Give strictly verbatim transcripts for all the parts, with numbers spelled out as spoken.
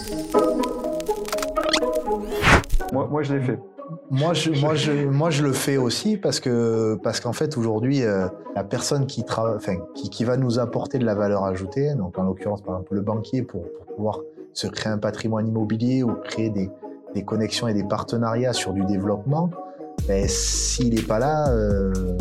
Moi, moi je l'ai fait. Moi je, moi, je, moi, je le fais aussi parce que parce qu'en fait, aujourd'hui, euh, la personne qui, tra- enfin, qui, qui va nous apporter de la valeur ajoutée, donc en l'occurrence, par exemple, le banquier, pour, pour pouvoir se créer un patrimoine immobilier ou créer des, des connexions et des partenariats sur du développement, ben, s'il n'est pas là... Euh...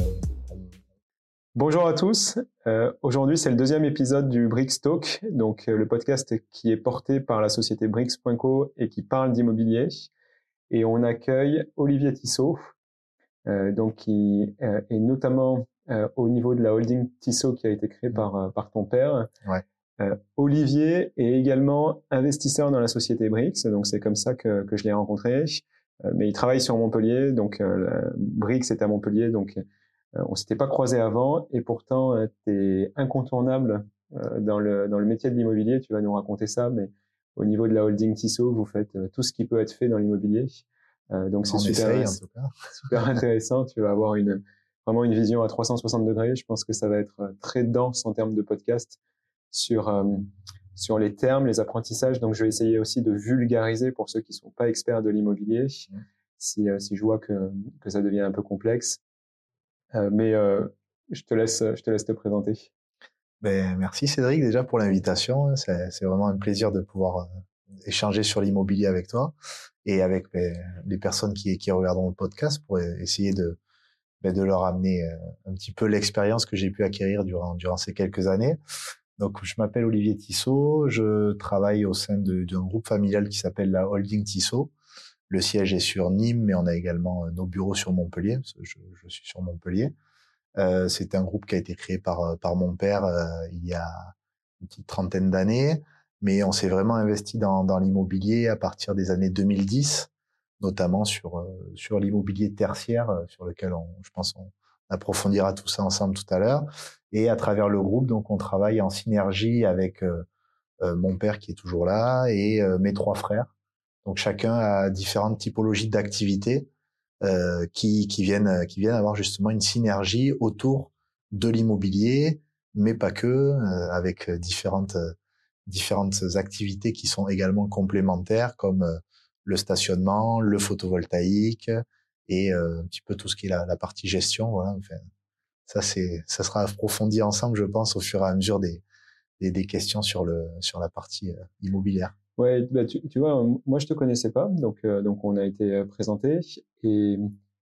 Bonjour à tous. Euh, aujourd'hui, c'est le deuxième épisode du Brix Talk, donc euh, le podcast qui est porté par la société Brix point co et qui parle d'immobilier. Et on accueille Olivier Tissot, euh, donc qui euh, est notamment euh, au niveau de la holding Tissot qui a été créée par euh, par ton père. Ouais. Euh, Olivier est également investisseur dans la société Brix, donc c'est comme ça que que je l'ai rencontré. Euh, mais il travaille sur Montpellier, donc euh, Brix est à Montpellier, donc euh, on s'était pas croisés avant, et pourtant euh, t'es incontournable euh, dans le dans le métier de l'immobilier. Tu vas nous raconter ça, mais au niveau de la holding Tissot, vous faites euh, tout ce qui peut être fait dans l'immobilier. Euh, donc c'est On super, essaye, en tout cas. super intéressant. Tu vas avoir une vraiment une vision à trois cent soixante degrés. Je pense que ça va être très dense en termes de podcast sur euh, sur les termes, les apprentissages. Donc je vais essayer aussi de vulgariser pour ceux qui sont pas experts de l'immobilier, mmh. si euh, si je vois que que ça devient un peu complexe. Euh, mais euh, je te laisse je te laisse te présenter. Ben, merci Cédric déjà pour l'invitation. C'est, c'est vraiment un plaisir de pouvoir euh, échanger sur l'immobilier avec toi et avec ben, les personnes qui, qui regarderont le podcast pour essayer de, ben, de leur amener euh, un petit peu l'expérience que j'ai pu acquérir durant, durant ces quelques années. Donc, je m'appelle Olivier Tissot, je travaille au sein de, d'un groupe familial qui s'appelle la Holding Tissot. Le siège est sur Nîmes, mais on a également nos bureaux sur Montpellier, parce que je, je suis sur Montpellier. Euh, c'est un groupe qui a été créé par par mon père euh, il y a une petite trentaine d'années, mais on s'est vraiment investi dans dans l'immobilier à partir des années deux mille dix, notamment sur euh, sur l'immobilier tertiaire, euh, sur lequel on, je pense on approfondira tout ça ensemble tout à l'heure. Et à travers le groupe, donc on travaille en synergie avec euh, euh, mon père qui est toujours là et euh, mes trois frères. Donc chacun a différentes typologies d'activités euh, qui, qui viennent qui viennent avoir justement une synergie autour de l'immobilier, mais pas que, euh, avec différentes différentes activités qui sont également complémentaires, comme euh, le stationnement, le photovoltaïque et euh, un petit peu tout ce qui est la, la partie gestion. Voilà. Enfin, ça c'est ça sera approfondi ensemble, je pense, au fur et à mesure des des, des questions sur le sur la partie euh, immobilière. Ouais, bah tu, tu vois, moi je te connaissais pas, donc euh, donc on a été présenté et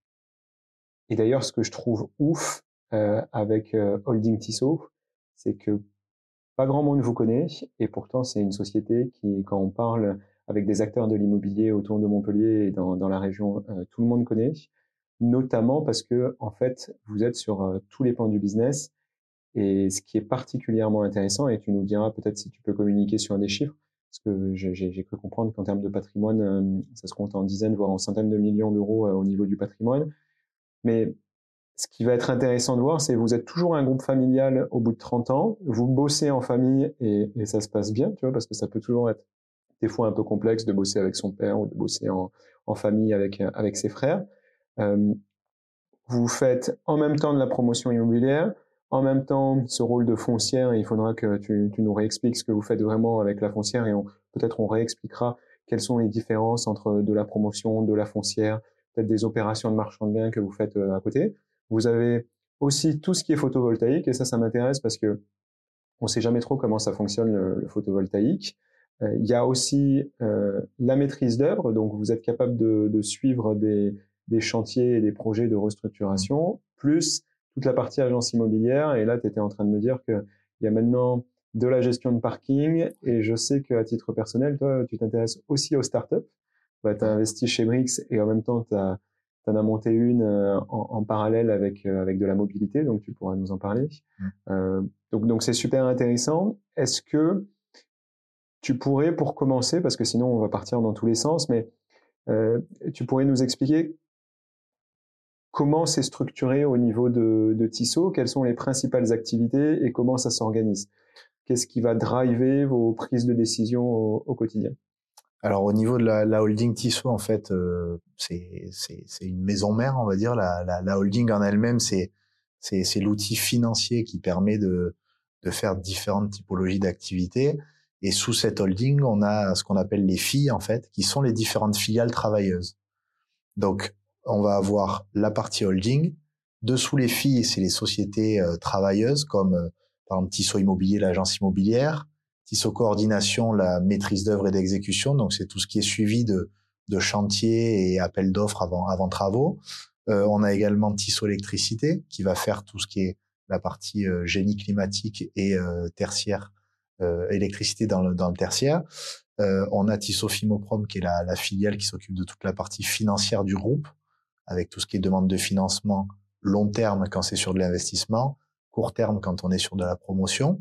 et d'ailleurs ce que je trouve ouf euh, avec euh, Holding Tissot, c'est que pas grand monde vous connaît et pourtant c'est une société qui, quand on parle avec des acteurs de l'immobilier autour de Montpellier et dans dans la région, euh, tout le monde connaît, notamment parce que en fait vous êtes sur euh, tous les pans du business. Et ce qui est particulièrement intéressant, et tu nous diras peut-être si tu peux communiquer sur des chiffres, parce que j'ai, j'ai cru comprendre qu'en termes de patrimoine, euh, ça se compte en dizaines, voire en centaines de millions d'euros euh, au niveau du patrimoine. Mais ce qui va être intéressant de voir, c'est que vous êtes toujours un groupe familial au bout de trente ans, vous bossez en famille et, et ça se passe bien, tu vois, parce que ça peut toujours être des fois un peu complexe de bosser avec son père ou de bosser en, en famille avec, avec ses frères. Euh, vous faites en même temps de la promotion immobilière, en même temps ce rôle de foncière, et il faudra que tu, tu nous réexpliques ce que vous faites vraiment avec la foncière et on, peut-être on réexpliquera quelles sont les différences entre de la promotion, de la foncière, peut-être des opérations de marchand de biens que vous faites à côté. Vous avez aussi tout ce qui est photovoltaïque et ça, ça m'intéresse parce que on sait jamais trop comment ça fonctionne le, le photovoltaïque. Euh, il y a aussi euh, la maîtrise d'œuvre, donc vous êtes capable de, de suivre des, des chantiers et des projets de restructuration, plus toute la partie agence immobilière. Et là, tu étais en train de me dire qu'il y a maintenant de la gestion de parking. Et je sais qu'à titre personnel, toi, tu t'intéresses aussi aux startups. Bah, tu as investi chez Brix et en même temps, tu as T'en as monté une euh, en, en parallèle avec euh, avec de la mobilité, donc tu pourras nous en parler. Mmh. Euh, donc donc c'est super intéressant. Est-ce que tu pourrais, pour commencer, parce que sinon on va partir dans tous les sens, mais euh, tu pourrais nous expliquer comment c'est structuré au niveau de, de Tissot, quelles sont les principales activités et comment ça s'organise? Qu'est-ce qui va driver vos prises de décision au, au quotidien? Alors au niveau de la, la holding Tissot, en fait, euh, c'est c'est c'est une maison mère, on va dire. La la, la holding en elle-même, c'est c'est c'est l'outil financier qui permet de de faire différentes typologies d'activités. Et sous cette holding, on a ce qu'on appelle les filles, en fait, qui sont les différentes filiales travailleuses. Donc, on va avoir la partie holding. Dessous les filles, c'est les sociétés euh, travailleuses, comme euh, par exemple Tissot Immobilier, l'agence immobilière. Tissot Coordination, la maîtrise d'œuvre et d'exécution. Donc, c'est tout ce qui est suivi de, de chantier et appel d'offres avant, avant travaux. Euh, on a également Tissot Électricité, qui va faire tout ce qui est la partie euh, génie climatique et euh, tertiaire, euh, électricité dans le, dans le tertiaire. Euh, on a Tissot Fimoprom, qui est la, la filiale qui s'occupe de toute la partie financière du groupe, avec tout ce qui est demande de financement long terme quand c'est sur de l'investissement, court terme quand on est sur de la promotion.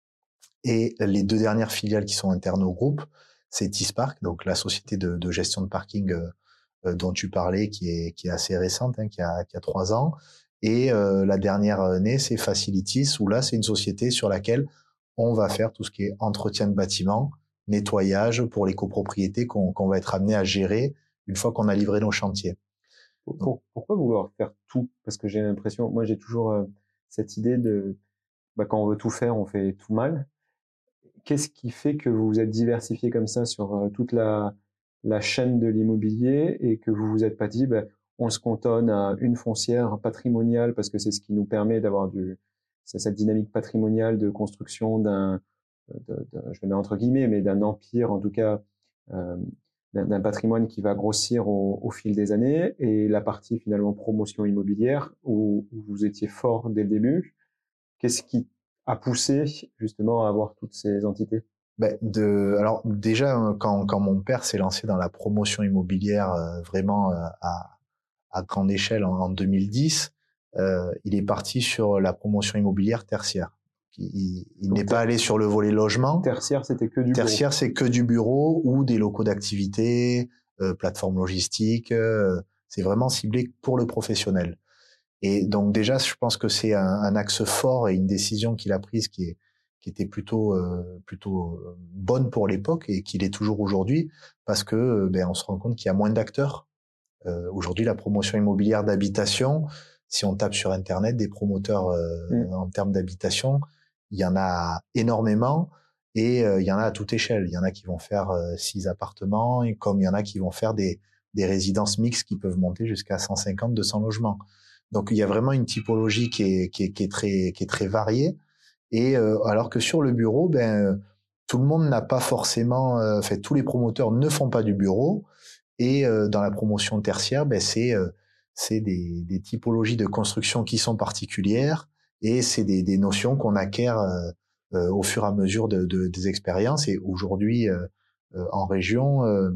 Et les deux dernières filiales qui sont internes au groupe, c'est Tispark, donc la société de, de gestion de parking euh, dont tu parlais, qui est, qui est assez récente, hein, qui a, qui a trois ans. Et euh, la dernière année, c'est Facilities, où là, c'est une société sur laquelle on va faire tout ce qui est entretien de bâtiments, nettoyage pour les copropriétés qu'on qu'on va être amené à gérer une fois qu'on a livré nos chantiers. Pour, pourquoi vouloir faire tout? Parce que j'ai l'impression, moi j'ai toujours euh, cette idée de, bah, quand on veut tout faire, on fait tout mal. Qu'est-ce qui fait que vous vous êtes diversifié comme ça sur euh, toute la, la chaîne de l'immobilier et que vous vous êtes pas dit, bah, on se cantonne à une foncière patrimoniale parce que c'est ce qui nous permet d'avoir du, c'est cette dynamique patrimoniale de construction d'un, de, de, je le mets entre guillemets, mais d'un empire, en tout cas, euh, d'un patrimoine qui va grossir au, au fil des années, et la partie finalement promotion immobilière où, où vous étiez fort dès le début. Qu'est-ce qui a poussé justement à avoir toutes ces entités? Ben de, alors déjà, quand, quand mon père s'est lancé dans la promotion immobilière euh, vraiment euh, à, à grande échelle en, en deux mille dix, euh, il est parti sur la promotion immobilière tertiaire. Il, il n'est pas allé sur le volet logement. Tertiaire, c'était que du Tertiaire, c'est que du bureau ou des locaux d'activité, euh, plateforme logistique. Euh, c'est vraiment ciblé pour le professionnel. Et donc déjà, je pense que c'est un, un axe fort et une décision qu'il a prise qui est qui était plutôt euh, plutôt bonne pour l'époque et qu'il est toujours aujourd'hui, parce que ben on se rend compte qu'il y a moins d'acteurs. Euh, aujourd'hui, la promotion immobilière d'habitation, si on tape sur Internet des promoteurs euh, mmh. en termes d'habitation, il y en a énormément et euh, il y en a à toute échelle. Il y en a qui vont faire euh, six appartements, et comme il y en a qui vont faire des, des résidences mixtes qui peuvent monter jusqu'à cent cinquante, deux cents logements. Donc il y a vraiment une typologie qui est, qui est, qui est très, qui est très variée. Et euh, alors que sur le bureau, ben tout le monde n'a pas forcément, euh, fait tous les promoteurs ne font pas du bureau. Et euh, dans la promotion tertiaire, ben c'est euh, c'est des, des typologies de construction qui sont particulières et c'est des, des notions qu'on acquiert euh, euh, au fur et à mesure de, de, des expériences. Et aujourd'hui, euh, euh, en région euh,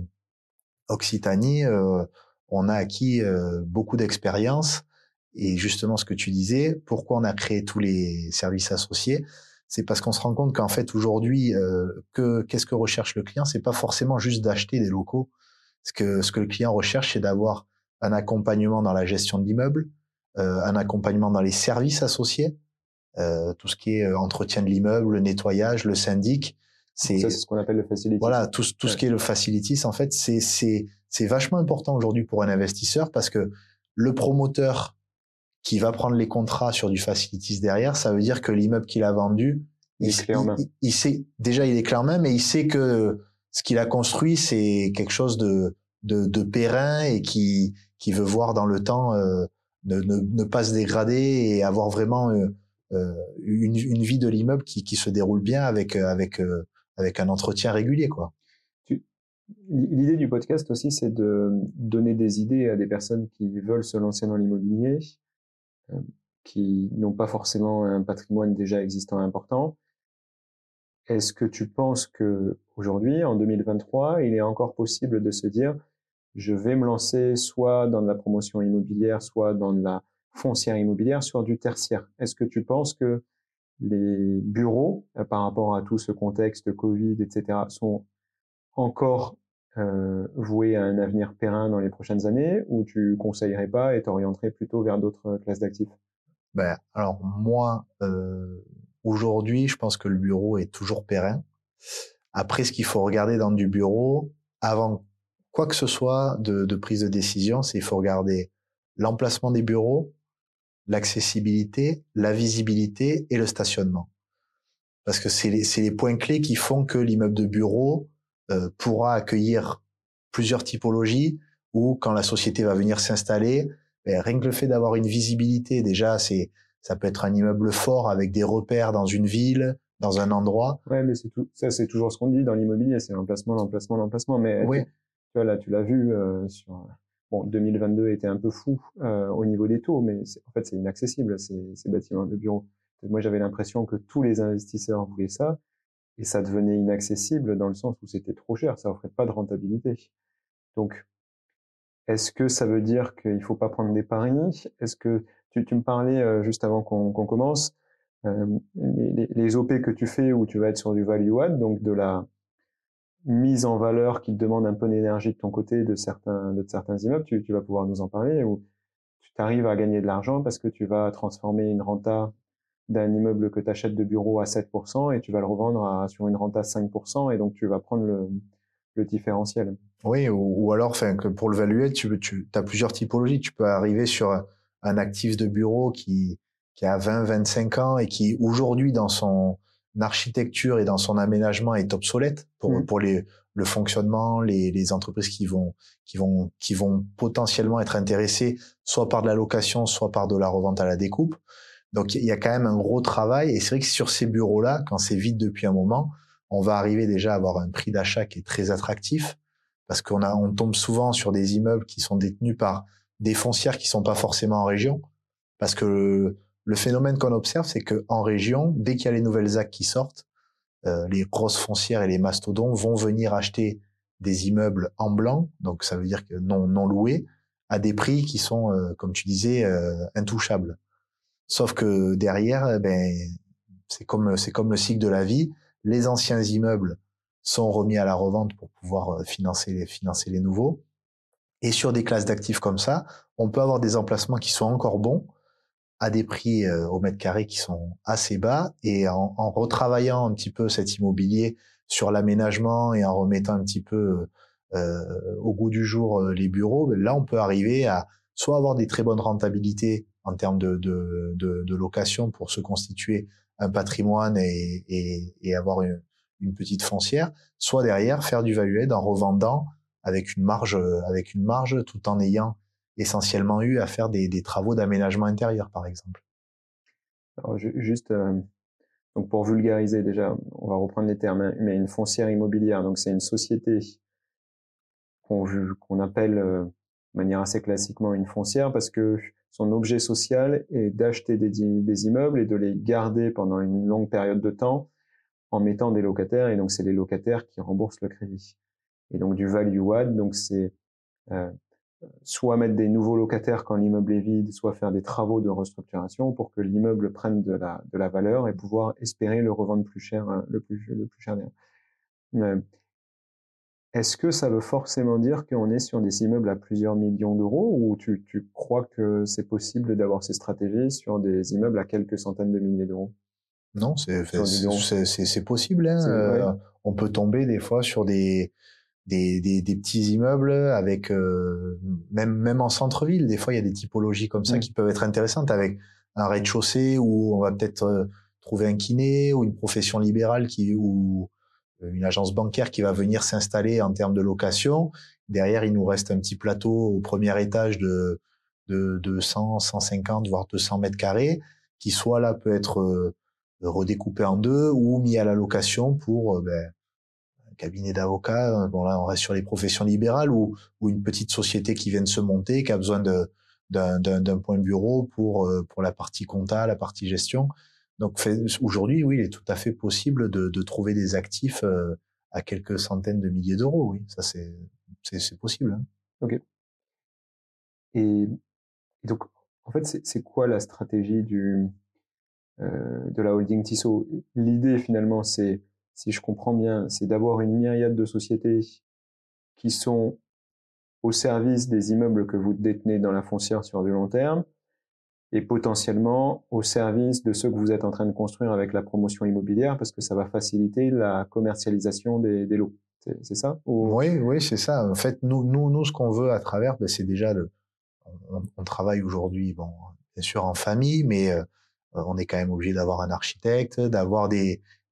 Occitanie, euh, on a acquis euh, beaucoup d'expérience. Et justement, ce que tu disais, pourquoi on a créé tous les services associés, c'est parce qu'on se rend compte qu'en fait aujourd'hui, euh, que qu'est-ce que recherche le client, c'est pas forcément juste d'acheter des locaux. Ce que, ce que le client recherche, c'est d'avoir un accompagnement dans la gestion de l'immeuble, euh, un accompagnement dans les services associés, euh, tout ce qui est entretien de l'immeuble, le nettoyage, le syndic. C'est, ça, c'est ce qu'on appelle le facilities. Voilà, tout, tout ouais. ce qui est le facilities, en fait, c'est, c'est, c'est vachement important aujourd'hui pour un investisseur parce que le promoteur qui va prendre les contrats sur du facilities derrière, ça veut dire que l'immeuble qu'il a vendu, il, il, il, il, il sait, déjà, il est clair en main, mais il sait que ce qu'il a construit, c'est quelque chose de, de, de périn et qui, qui veut voir dans le temps euh, ne, ne, ne pas se dégrader et avoir vraiment euh, euh, une, une vie de l'immeuble qui, qui se déroule bien avec, avec, euh, avec un entretien régulier, quoi. Tu, l'idée du podcast aussi, c'est de donner des idées à des personnes qui veulent se lancer dans l'immobilier, euh, qui n'ont pas forcément un patrimoine déjà existant important. Est-ce que tu penses que aujourd'hui, en deux mille vingt-trois, il est encore possible de se dire je vais me lancer soit dans de la promotion immobilière, soit dans de la foncière immobilière, sur du tertiaire? Est-ce que tu penses que les bureaux, euh, par rapport à tout ce contexte Covid, et cetera, sont encore euh, voués à un avenir périn dans les prochaines années, ou tu conseillerais pas et t'orienterais plutôt vers d'autres classes d'actifs? Ben, alors moi, euh, aujourd'hui, je pense que le bureau est toujours périn. Après, ce qu'il faut regarder dans du bureau, avant quoi que ce soit de, de prise de décision, c'est il faut regarder l'emplacement des bureaux, l'accessibilité, la visibilité et le stationnement. parce que c'est les, c'est les points clés qui font que l'immeuble de bureau euh, pourra accueillir plusieurs typologies, ou quand la société va venir s'installer, ben, rien que le fait d'avoir une visibilité, déjà, c'est ça peut être un immeuble fort avec des repères dans une ville, dans un endroit. Ouais, mais c'est tout, ça, c'est toujours ce qu'on dit dans l'immobilier, c'est l'emplacement, l'emplacement, l'emplacement. Mais Oui, tu, tu vois, là, tu l'as vu, euh, sur, bon, deux mille vingt-deux était un peu fou, euh, au niveau des taux, mais c'est, en fait, c'est inaccessible, ces, ces bâtiments de bureaux. Moi, j'avais l'impression que tous les investisseurs voulaient ça, et ça devenait inaccessible dans le sens où c'était trop cher, ça offrait pas de rentabilité. Donc, est-ce que ça veut dire qu'il faut pas prendre des paris? Est-ce que tu, tu me parlais, euh, juste avant qu'on qu'on commence, euh, les, les O P que tu fais où tu vas être sur du value add, donc de la mise en valeur qui te demande un peu d'énergie de ton côté de certains, de certains immeubles, tu, tu vas pouvoir nous en parler, ou tu arrives à gagner de l'argent parce que tu vas transformer une renta d'un immeuble que tu achètes de bureau à sept pour cent et tu vas le revendre à, sur une renta cinq pour cent, et donc tu vas prendre le, le différentiel. oui, ou, ou alors, enfin, que pour le valuer, tu, tu as plusieurs typologies. Tu peux arriver sur un, un actif de bureau qui, qui a vingt, vingt-cinq ans et qui aujourd'hui, dans son architecture et dans son aménagement, est obsolète pour, Mmh. pour les, le fonctionnement, les, les entreprises qui vont, qui vont, qui vont potentiellement être intéressées soit par de la location, soit par de la revente à la découpe. Donc, il y a quand même un gros travail. Et c'est vrai que sur ces bureaux-là, quand c'est vide depuis un moment, on va arriver déjà à avoir un prix d'achat qui est très attractif, parce qu'on a, on tombe souvent sur des immeubles qui sont détenus par des foncières qui sont pas forcément en région, parce que le, le phénomène qu'on observe, c'est que en région, dès qu'il y a les nouvelles A C qui sortent, euh, les grosses foncières et les mastodons vont venir acheter des immeubles en blanc, donc ça veut dire que non, non loués, à des prix qui sont, euh, comme tu disais, euh, intouchables. Sauf que derrière, eh ben, c'est comme, c'est comme le cycle de la vie. Les anciens immeubles sont remis à la revente pour pouvoir euh, financer les, financer les nouveaux. Et sur des classes d'actifs comme ça, on peut avoir des emplacements qui sont encore bons, à des prix euh, au mètre carré qui sont assez bas. Et en, en retravaillant un petit peu cet immobilier sur l'aménagement et en remettant un petit peu euh, au goût du jour euh, les bureaux, là, on peut arriver à soit avoir des très bonnes rentabilités en termes de, de, de, de location pour se constituer un patrimoine et, et, et avoir une, une petite foncière, soit derrière faire du value add en revendant avec une marge, avec une marge tout en ayant essentiellement eu à faire des, des travaux d'aménagement intérieur, par exemple. Alors, ju- juste, euh, donc pour vulgariser déjà, on va reprendre les termes, hein, mais une foncière immobilière, donc c'est une société qu'on ju- qu'on appelle, euh, de manière assez classiquement, une foncière, parce que son objet social est d'acheter des, di- des immeubles et de les garder pendant une longue période de temps en mettant des locataires, et donc c'est les locataires qui remboursent le crédit. Et donc du value add, donc c'est, euh, soit mettre des nouveaux locataires quand l'immeuble est vide, soit faire des travaux de restructuration pour que l'immeuble prenne de la, de la valeur et pouvoir espérer le revendre plus cher, hein, le plus, le plus cher. Euh, Est-ce que ça veut forcément dire qu'on est sur des immeubles à plusieurs millions d'euros, ou tu, tu crois que c'est possible d'avoir ces stratégies sur des immeubles à quelques centaines de milliers d'euros? Non, c'est Sur du bureau. c'est c'est c'est possible. Hein. C'est, ouais. Euh, on peut tomber des fois sur des des des, des petits immeubles avec euh, même même en centre-ville. Des fois, il y a des typologies comme ça Mm. qui peuvent être intéressantes, avec un rez-de-chaussée où on va peut-être euh, trouver un kiné ou une profession libérale qui ou une agence bancaire qui va venir s'installer en termes de location. Derrière, il nous reste un petit plateau au premier étage de de, de cent, cent cinquante, voire deux cents mètres carrés, qui soit là peut être euh, redécoupé en deux ou mis à la location pour euh, ben, un cabinet d'avocats. Bon là, on reste sur les professions libérales, ou, ou une petite société qui vient de se monter, qui a besoin de d'un, d'un, d'un point de bureau pour euh, pour la partie compta, la partie gestion. Donc fait, aujourd'hui, oui, il est tout à fait possible de, de trouver des actifs euh, à quelques centaines de milliers d'euros. Oui, ça c'est c'est, c'est possible. Hein. Ok. Et, et donc, en fait, c'est c'est quoi la stratégie du, euh, de la holding Tissot? L'idée, finalement, c'est, si je comprends bien, c'est d'avoir une myriade de sociétés qui sont au service des immeubles que vous détenez dans la foncière sur du long terme, et potentiellement au service de ceux que vous êtes en train de construire avec la promotion immobilière, parce que ça va faciliter la commercialisation des, des lots. C'est, c'est ça? Ou... Oui, oui, c'est ça. En fait, nous, nous, nous, ce qu'on veut à travers, ben, c'est déjà le, on, on travaille aujourd'hui, bon, bien sûr en famille, mais euh, on est quand même obligé d'avoir un architecte, d'avoir des,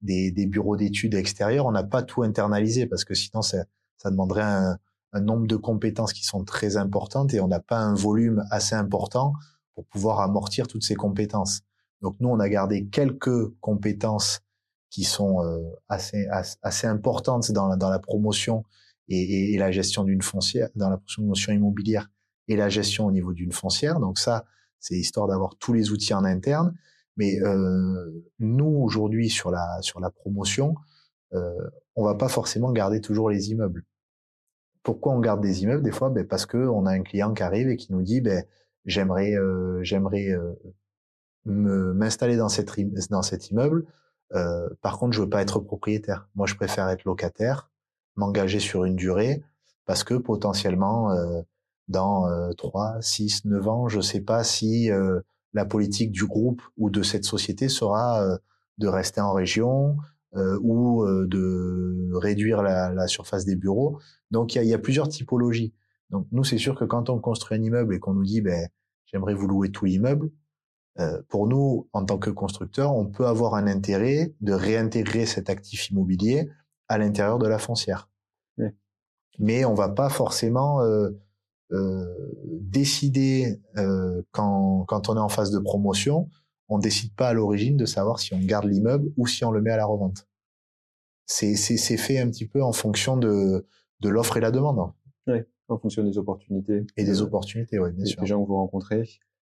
des, des bureaux d'études extérieurs. On n'a pas tout internalisé parce que sinon ça, ça demanderait un, un nombre de compétences qui sont très importantes et on n'a pas un volume assez important pour pouvoir amortir toutes ces compétences. Donc nous, on a gardé quelques compétences qui sont euh, assez, assez assez importantes dans la, dans la promotion et, et, et la gestion d'une foncière, dans la promotion immobilière et la gestion au niveau d'une foncière. Donc ça, c'est histoire d'avoir tous les outils en interne. Mais euh, nous, aujourd'hui, sur la sur la promotion, euh, on va pas forcément garder toujours les immeubles. Pourquoi on garde des immeubles des fois? Ben parce que on a un client qui arrive et qui nous dit, ben j'aimerais euh, j'aimerais euh, me m'installer dans cette dans cet immeuble. Euh, par contre, je veux pas être propriétaire. Moi, je préfère être locataire, m'engager sur une durée, parce que potentiellement, euh, dans euh, trois, six, neuf ans, je sais pas si euh, la politique du groupe ou de cette société sera euh, de rester en région euh, ou euh, de réduire la, la surface des bureaux. Donc, il y a, il y a plusieurs typologies. Donc, nous, c'est sûr que quand on construit un immeuble et qu'on nous dit, ben, j'aimerais vous louer tout l'immeuble, euh, pour nous, en tant que constructeur, on peut avoir un intérêt de réintégrer cet actif immobilier à l'intérieur de la foncière. Oui. Mais on va pas forcément euh, euh, décider euh, quand, quand on est en phase de promotion, on décide pas à l'origine de savoir si on garde l'immeuble ou si on le met à la revente. C'est, c'est, c'est fait un petit peu en fonction de, de l'offre et la demande. Oui, en fonction des opportunités. Et des de, opportunités, oui, bien des, sûr. des gens que vous rencontrez.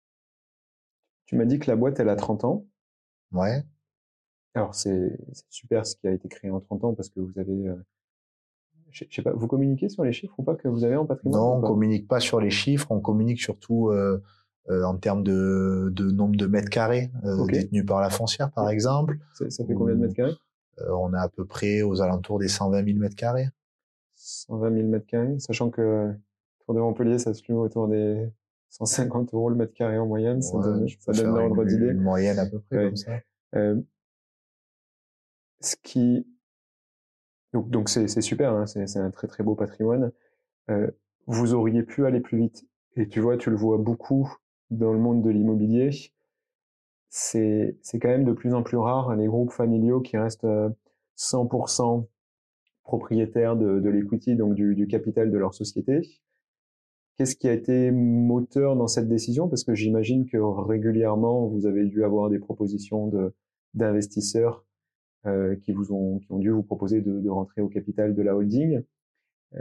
Tu m'as dit que la boîte, elle a trente ans. Ouais. Alors, c'est super ce qui a été créé en trente ans parce que vous avez... Euh, je sais pas, vous communiquez sur les chiffres ou pas que vous avez en patrimoine? Non, on communique pas sur les chiffres, on communique surtout euh, euh, en termes de, de nombre de mètres carrés euh, okay. détenus par la foncière, par exemple. Ça, ça fait combien de mètres carrés? euh, On est à peu près aux alentours des cent vingt mille mètres carrés. cent vingt mille mètres carrés, sachant que autour de Montpellier, ça se loue autour des cent cinquante euros le mètre carré en moyenne. Ça ouais, donne, ça donne l'ordre d'idée. Une moyenne à peu près ouais. comme ça. Euh, ce qui donc donc c'est c'est super, hein, c'est c'est un très très beau patrimoine. Euh, vous auriez pu aller plus vite. Et tu vois, tu le vois beaucoup dans le monde de l'immobilier. C'est c'est quand même de plus en plus rare les groupes familiaux qui restent cent pour cent propriétaires de, de l'equity, donc du, du capital de leur société. Qu'est-ce qui a été moteur dans cette décision? Parce que j'imagine que régulièrement, vous avez dû avoir des propositions de, d'investisseurs euh, qui vous ont, qui ont dû vous proposer de, de rentrer au capital de la holding. Euh,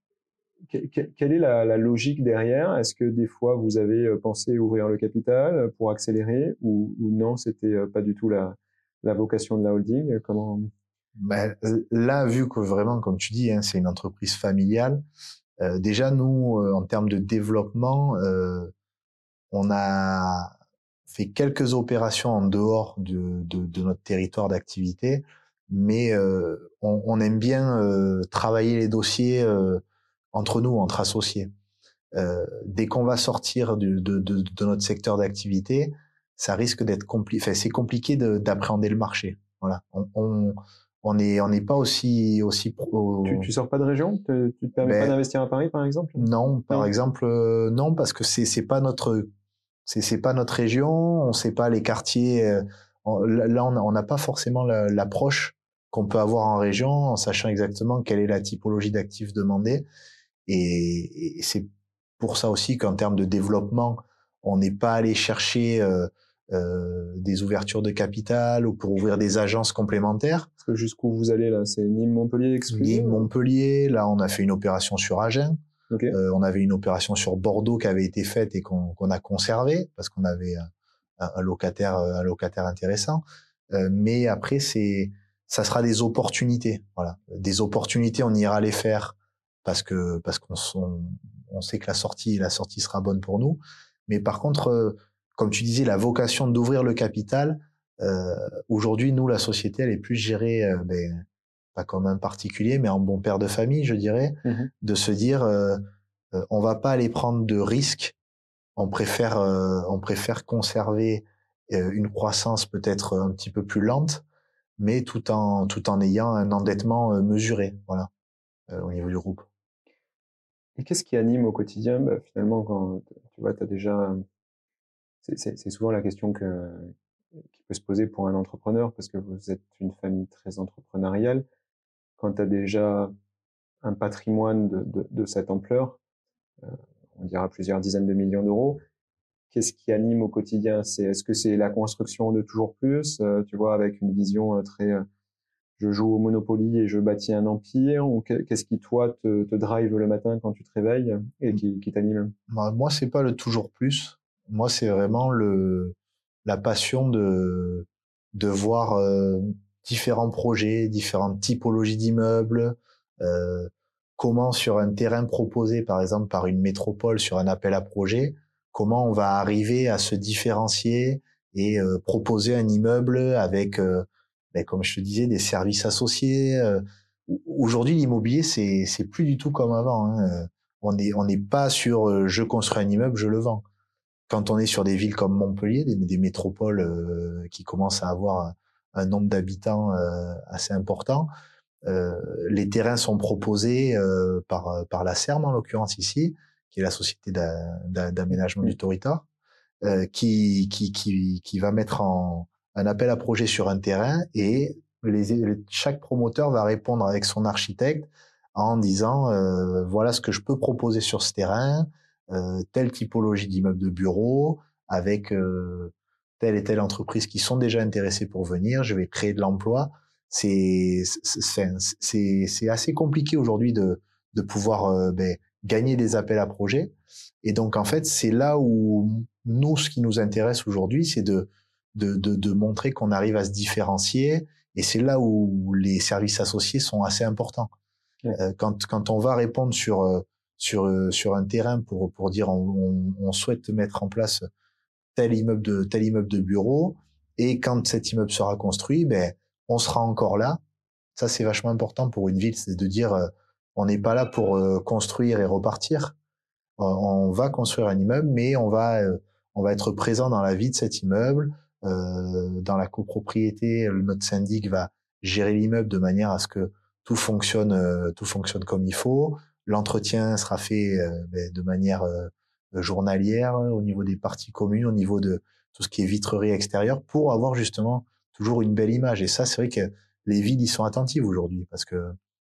que, quelle est la, la logique derrière? Est-ce que des fois, vous avez pensé ouvrir le capital pour accélérer ou, ou non, c'était pas du tout la, la vocation de la holding? Comment? Ben, là, vu que vraiment, comme tu dis, hein, c'est une entreprise familiale, Euh, déjà, nous, euh, en termes de développement, euh, on a fait quelques opérations en dehors de, de, de notre territoire d'activité, mais euh, on, on aime bien euh, travailler les dossiers euh, entre nous, entre associés. Euh, dès qu'on va sortir de, de, de, de notre secteur d'activité, ça risque d'être compliqué. Enfin, c'est compliqué d'appréhender le marché. Voilà. On, on, on est, on n'est pas aussi, aussi pro... Tu, tu sors pas de région? Tu, tu te permets ben, pas d'investir à Paris, par exemple? Non, par non. exemple, euh, non, parce que c'est, c'est pas notre, c'est, c'est pas notre région. On sait pas les quartiers. Euh, on, là, on n'a pas forcément l'approche qu'on peut avoir en région, en sachant exactement quelle est la typologie d'actifs demandés. Et, et c'est pour ça aussi qu'en termes de développement, on n'est pas allé chercher euh, euh, des ouvertures de capital ou pour ouvrir des agences complémentaires. Parce que jusqu'où vous allez là, c'est Nîmes-Montpellier exclusif? Nîmes-Montpellier, là on a fait une opération sur Agen. Okay. Euh, on avait une opération sur Bordeaux qui avait été faite et qu'on qu'on a conservé parce qu'on avait un, un locataire un locataire intéressant. Euh, mais après c'est ça sera des opportunités, voilà, des opportunités, on ira les faire parce que parce qu'on on, on sait que la sortie la sortie sera bonne pour nous. Mais par contre, euh, comme tu disais, la vocation d'ouvrir le capital, euh, aujourd'hui nous la société elle est plus gérée euh, ben, pas comme un particulier, mais en bon père de famille, je dirais, mmh. de se dire, euh, euh, on va pas aller prendre de risques, on préfère, euh, on préfère conserver euh, une croissance peut-être un petit peu plus lente, mais tout en tout en ayant un endettement euh, mesuré, voilà, euh, au niveau du groupe. Et qu'est-ce qui anime au quotidien? Bah, finalement, quand tu vois, t'as déjà, c'est souvent la question que qui peut se poser pour un entrepreneur, parce que vous êtes une famille très entrepreneuriale. Quand tu as déjà un patrimoine de, de, de cette ampleur, euh, on dira plusieurs dizaines de millions d'euros, qu'est-ce qui anime au quotidien? C'est, est-ce que c'est la construction de toujours plus, euh, tu vois, avec une vision euh, très, euh, je joue au Monopoly et je bâtis un empire, ou qu'est-ce qui, toi, te, te drive le matin quand tu te réveilles et qui, qui t'anime? Moi, moi, c'est pas le toujours plus. Moi, c'est vraiment le, la passion de, de voir euh, différents projets, différentes typologies d'immeubles, euh, comment sur un terrain proposé, par exemple, par une métropole sur un appel à projet, comment on va arriver à se différencier et euh, proposer un immeuble avec, euh, ben, comme je te disais, des services associés. Euh, Aujourd'hui, l'immobilier, c'est c'est plus du tout comme avant, hein. On n'est on n'est pas sur euh, je construis un immeuble, je le vends. Quand on est sur des villes comme Montpellier, des, des métropoles euh, qui commencent à avoir un, un nombre d'habitants euh, assez important, euh, les terrains sont proposés euh, par par la SERM en l'occurrence ici, qui est la société d'aménagement du territoire, euh, qui qui qui qui va mettre en un appel à projet sur un terrain et les, les, chaque promoteur va répondre avec son architecte en disant euh, voilà ce que je peux proposer sur ce terrain, euh, telle typologie d'immeuble de bureau avec euh, telle et telle entreprise qui sont déjà intéressées pour venir, je vais créer de l'emploi. C'est c'est c'est assez compliqué aujourd'hui de de pouvoir euh, ben, gagner des appels à projets. Et donc en fait, c'est là où nous, ce qui nous intéresse aujourd'hui, c'est de de de, de montrer qu'on arrive à se différencier. Et c'est là où les services associés sont assez importants. Ouais. Euh, quand quand on va répondre sur euh, sur euh, sur un terrain pour pour dire on, on, on souhaite mettre en place tel immeuble de tel immeuble de bureau, et quand cet immeuble sera construit, ben on sera encore là. Ça, c'est vachement important pour une ville, c'est de dire euh, on n'est pas là pour euh, construire et repartir. Euh, on va construire un immeuble, mais on va euh, on va être présent dans la vie de cet immeuble, euh, dans la copropriété. Notre syndic va gérer l'immeuble de manière à ce que tout fonctionne euh, tout fonctionne comme il faut. L'entretien sera fait euh, ben, de manière euh, journalière hein, au niveau des parties communes, au niveau de tout ce qui est vitrerie extérieure, pour avoir justement toujours une belle image. Et ça, c'est vrai que les villes y sont attentives aujourd'hui parce que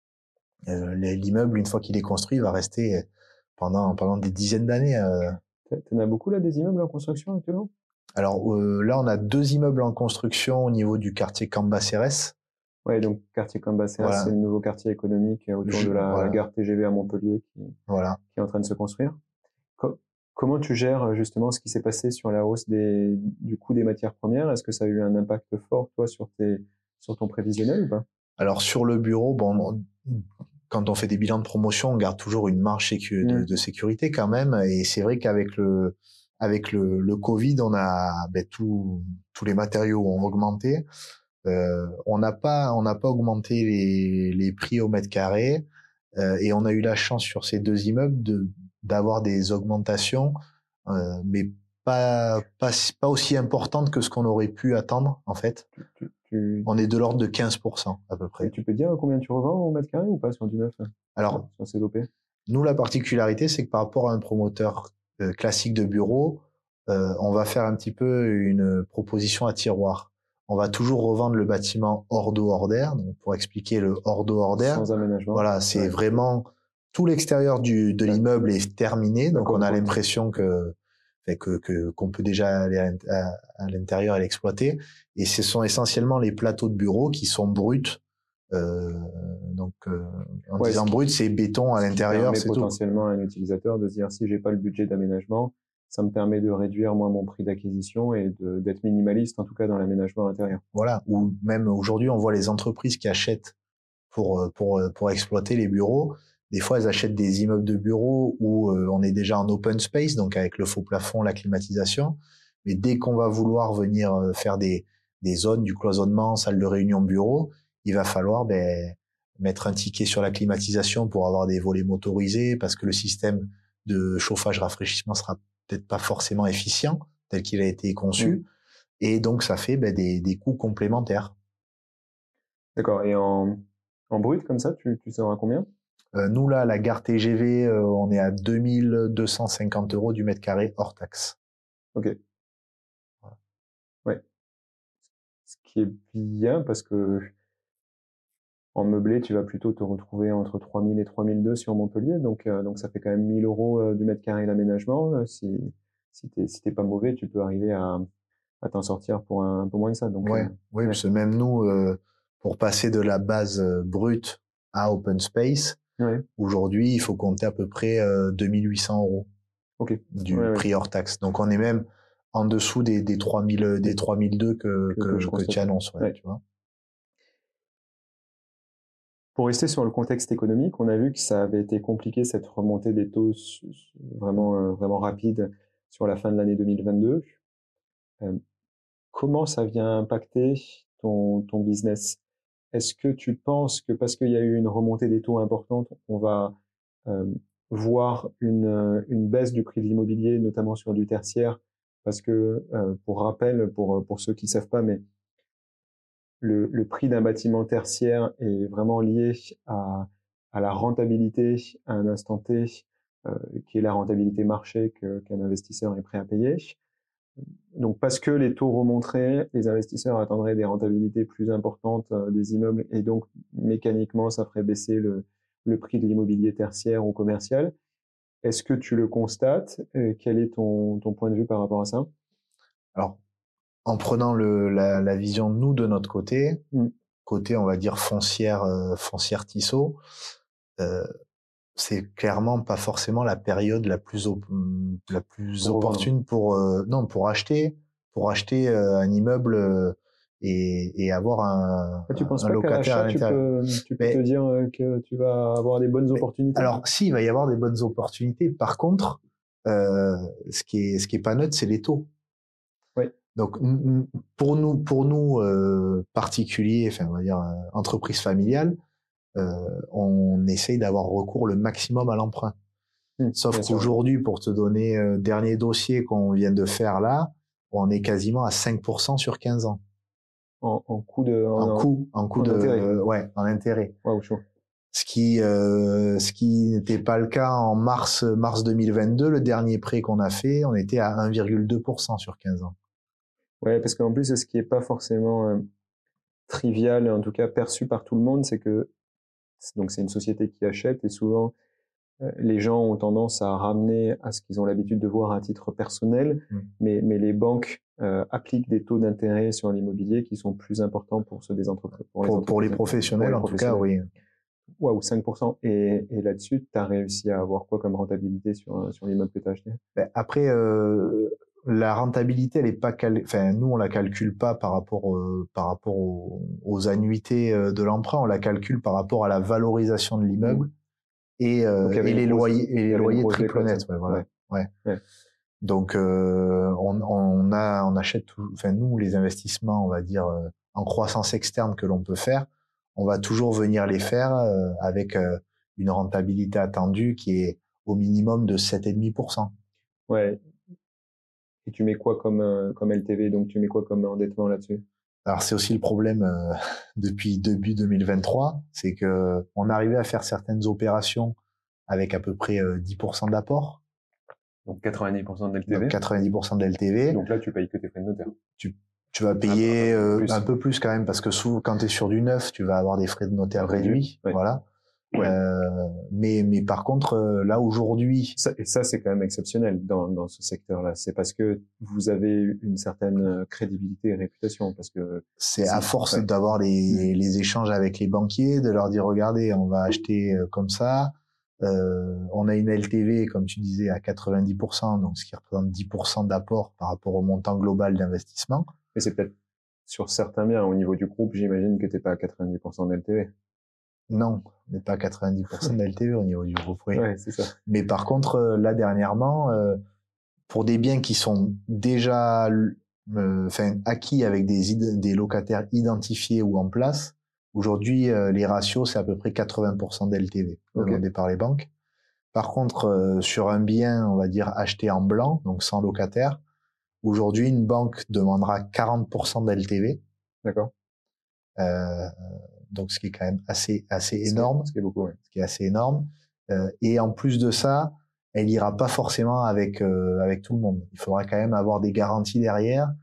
euh, l'immeuble, une fois qu'il est construit, va rester pendant pendant des dizaines d'années. Euh. T'en as beaucoup là des immeubles en construction actuellement? Alors euh, là, on a deux immeubles en construction au niveau du quartier Cambacérès. Ouais, donc quartier Cambacérès, Voilà. c'est le nouveau quartier économique autour Je, de la, voilà. la gare T G V à Montpellier qui, Voilà. qui est en train de se construire. Co- comment tu gères justement ce qui s'est passé sur la hausse des, du coût des matières premières? Est-ce que ça a eu un impact fort, toi, sur tes, sur ton prévisionnel ou pas? Alors sur le bureau, bon, on- quand on fait des bilans de promotion, on garde toujours une marge sécu- de, Mm. de sécurité quand même. Et c'est vrai qu'avec le avec le, le Covid, on a ben, tout, tous les matériaux ont augmenté. Euh, on n'a pas on n'a pas augmenté les, les prix au mètre carré. Euh, et on a eu la chance sur ces deux immeubles de d'avoir des augmentations, euh, mais pas, pas pas aussi importantes que ce qu'on aurait pu attendre en fait. Tu, tu, tu, On est de l'ordre de quinze pour cent à peu près. et tu peux dire combien tu revends au mètre carré ou pas sur du neuf, Alors, sur, sur ces O P? nous, la particularité, c'est que par rapport à un promoteur euh, classique de bureau, euh, on va faire un petit peu une proposition à tiroir. On va toujours revendre le bâtiment hors d'eau, hors d'air. Donc, pour expliquer le hors d'eau, hors d'air, Sans aménagement. voilà, c'est Ouais. vraiment tout l'extérieur du de Ouais. l'immeuble est terminé. Donc, D'accord, on a quoi. l'impression que fait que que qu'on peut déjà aller à, à, à l'intérieur et l'exploiter. Et ce sont essentiellement les plateaux de bureau qui sont bruts. Euh, donc, euh, en Ouais, disant ce qui, brut, c'est béton à ce qui l'intérieur, permet c'est tout. potentiellement à un utilisateur de se dire si j'ai pas le budget d'aménagement, ça me permet de réduire moi mon prix d'acquisition et de, d'être minimaliste en tout cas dans l'aménagement intérieur. Voilà. Ou même aujourd'hui, on voit les entreprises qui achètent pour pour pour exploiter les bureaux. Des fois, elles achètent des immeubles de bureaux où euh, on est déjà en open space, donc avec le faux plafond, la climatisation. Mais dès qu'on va vouloir venir euh, faire des des zones, du cloisonnement, salle de réunion, bureau, il va falloir ben, mettre un ticket sur la climatisation pour avoir des volets motorisés, parce que le système de chauffage-rafraîchissement sera peut-être pas forcément efficient tel qu'il a été conçu. Mmh. Et donc, ça fait ben, des, des coûts complémentaires. D'accord. Et en, en brut comme ça, tu, tu sais à combien? Euh, nous, là, la gare T G V, euh, on est à deux mille deux cent cinquante euros du mètre carré hors taxe. Ok. Ouais. qui est bien parce que en meublé, tu vas plutôt te retrouver entre trois mille et trois mille deux sur Montpellier. Donc, euh, donc ça fait quand même mille euros euh, du mètre carré l'aménagement. Euh, si, si t'es, si t'es pas mauvais, tu peux arriver à, à t'en sortir pour un, un peu moins que ça. Donc, Ouais, euh, oui, ouais. parce que même nous, euh, pour passer de la base euh, brute à open space, Ouais. aujourd'hui, il faut compter à peu près euh, deux mille huit cents euros Ok. du Ouais, ouais. prix hors taxe. Donc, on est même en dessous des, des trois mille, des trois mille deux que, Que, que je que, que constate. tu annonces, ouais, Ouais. tu vois. Pour rester sur le contexte économique, on a vu que ça avait été compliqué cette remontée des taux vraiment, euh, vraiment rapide sur la fin de l'année deux mille vingt-deux. Euh, comment ça vient impacter ton, ton business? Est-ce que tu penses que parce qu'il y a eu une remontée des taux importante, on va euh, voir une, une baisse du prix de l'immobilier, notamment sur du tertiaire? Parce que, euh, pour rappel, pour, pour ceux qui ne savent pas, mais le, le prix d'un bâtiment tertiaire est vraiment lié à, à la rentabilité à un instant T, euh, qui est la rentabilité marché que, qu'un investisseur est prêt à payer. Donc, parce que les taux remonteraient, les investisseurs attendraient des rentabilités plus importantes euh, des immeubles et donc, mécaniquement, ça ferait baisser le, le prix de l'immobilier tertiaire ou commercial. Est-ce que tu le constates? Et quel est ton, ton point de vue par rapport à ça? Alors, en prenant le, la, la vision de nous de notre côté, mm. côté, on va dire, foncière, euh, foncière Tissot, euh, c'est clairement pas forcément la période la plus op la plus Pour opportune pour euh, non pour acheter pour acheter euh, un immeuble euh, et, et avoir un, Tu penses un pas qu'à locataire à l'achat, tu l'intérieur. peux, tu peux te Mais, dire que tu vas avoir des bonnes mais opportunités? alors si il va y avoir des bonnes opportunités, par contre, euh, ce qui est ce qui est pas neutre, c'est les taux. Oui. Donc pour nous pour nous euh, particuliers, enfin on va dire euh, entreprise familiale, euh, on essaye d'avoir recours le maximum à l'emprunt. Mmh, Sauf bien sûr, ouais. qu'aujourd'hui, pour te donner euh, dernier dossier qu'on vient de faire là, on est quasiment à cinq pour cent sur quinze ans. En, en coût de, en, En coût, en coût en de, intérêt. euh, ouais, en intérêt. Waouh, chaud. Ce qui, euh, ce qui n'était pas le cas en mars, mars deux mille vingt-deux. Le dernier prêt qu'on a fait, on était à un virgule deux pour cent sur quinze ans. Ouais, parce qu'en plus, ce qui est pas forcément euh, trivial, en tout cas perçu par tout le monde, c'est que donc c'est une société qui achète et souvent euh, les gens ont tendance à ramener à ce qu'ils ont l'habitude de voir à titre personnel, Mm. mais, mais les banques euh, appliquent des taux d'intérêt sur l'immobilier qui sont plus importants pour ceux des entreprises. Pour, pour, les, pour les professionnels, pour les en tout cas, oui. Waouh, cinq pour cent. Et, et là-dessus, tu as réussi à avoir quoi comme rentabilité sur, sur l'immeuble que tu as acheté? Ben, après, euh, la rentabilité, elle est pas cal... enfin, nous, on la calcule pas par rapport, euh, par rapport aux, aux annuités euh, de l'emprunt, on la calcule par rapport à la valorisation de l'immeuble mmh. et, euh, et les grosse, loyers, et les loyers triple net, ouais, voilà. Ouais. ouais. ouais. Donc, euh, on, on a, on achète tout, enfin, nous, les investissements, on va dire, euh, en croissance externe que l'on peut faire, on va toujours venir les faire euh, avec euh, une rentabilité attendue qui est au minimum de sept virgule cinq pour cent. Ouais. Et tu mets quoi comme, euh, comme L T V? Donc, tu mets quoi comme endettement là-dessus? Alors, c'est aussi le problème euh, depuis début deux mille vingt-trois, c'est que on arrivait à faire certaines opérations avec à peu près euh, dix pour cent d'apport. Donc, quatre-vingt-dix pour cent de L T V. Donc, quatre-vingt-dix pour cent de L T V. Donc là, tu payes que tes frais de notaire. Tu, tu vas payer un, euh, un peu plus quand même, parce que souvent, quand tu es sur du neuf, tu vas avoir des frais de notaire réduits. Ouais. Voilà. Ouais. Euh, mais, mais par contre, euh, là, aujourd'hui... Ça, et ça, c'est quand même exceptionnel dans, dans ce secteur-là. C'est parce que vous avez une certaine crédibilité et réputation. Parce que c'est à force ouais. d'avoir les, mmh. les échanges avec les banquiers, de leur dire, regardez, on va acheter comme ça. Euh, on a une L T V, comme tu disais, à quatre-vingt-dix pour cent, donc ce qui représente dix pour cent d'apport par rapport au montant global d'investissement. Mais c'est peut-être sur certains biens, au niveau du groupe, j'imagine que t'es pas à quatre-vingt-dix pour cent de L T V. Non, on n'est pas à quatre-vingt-dix pour cent de L T V au niveau du groupe, oui. Ouais, c'est ça. Mais par contre, là, dernièrement, euh, pour des biens qui sont déjà euh, enfin, acquis avec des, des locataires identifiés ou en place, aujourd'hui, euh, les ratios, c'est à peu près quatre-vingts pour cent d'L T V demandé okay. par les banques. Par contre, euh, sur un bien, on va dire, acheté en blanc, donc sans locataire, aujourd'hui, une banque demandera quarante pour cent d'L T V. D'accord. Euh, donc, ce qui est quand même assez, assez énorme. Ce qui est beaucoup, ouais. Ce qui est assez énorme. Euh, et en plus de ça, elle ira pas forcément avec, euh, avec tout le monde. Il faudra quand même avoir des garanties derrière.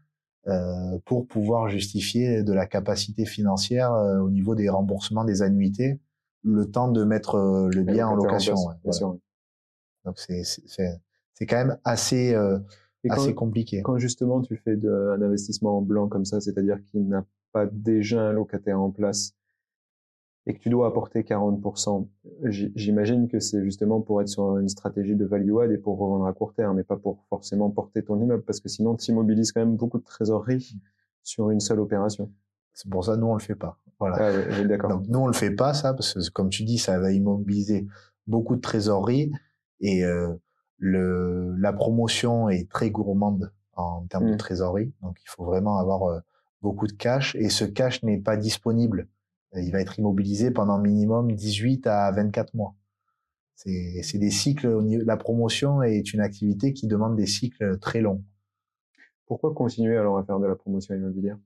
euh, pour pouvoir justifier de la capacité financière euh, au niveau des remboursements des annuités, le temps de mettre euh, le bien en location. En place, ouais, bien voilà. sûr, oui. Donc c'est c'est c'est quand même assez euh, Et assez quand, compliqué. quand justement tu fais de, un investissement en blanc comme ça, c'est-à-dire qu'il n'a pas déjà un locataire en place et que tu dois apporter quarante pour cent, j'imagine que c'est justement pour être sur une stratégie de value add et pour revendre à court terme, mais pas pour forcément porter ton immeuble, parce que sinon tu immobilises quand même beaucoup de trésorerie sur une seule opération. C'est pour ça nous on le fait pas. Voilà. Ah oui, oui, d'accord. Donc nous on le fait pas ça parce que comme tu dis ça va immobiliser beaucoup de trésorerie et euh, le la promotion est très gourmande en termes mmh. de trésorerie. Donc il faut vraiment avoir euh, beaucoup de cash et ce cash n'est pas disponible. Il va être immobilisé pendant minimum dix-huit à vingt-quatre mois. C'est c'est des cycles au niveau, la promotion est une activité qui demande des cycles très longs. Pourquoi continuer alors à faire de la promotion immobilière?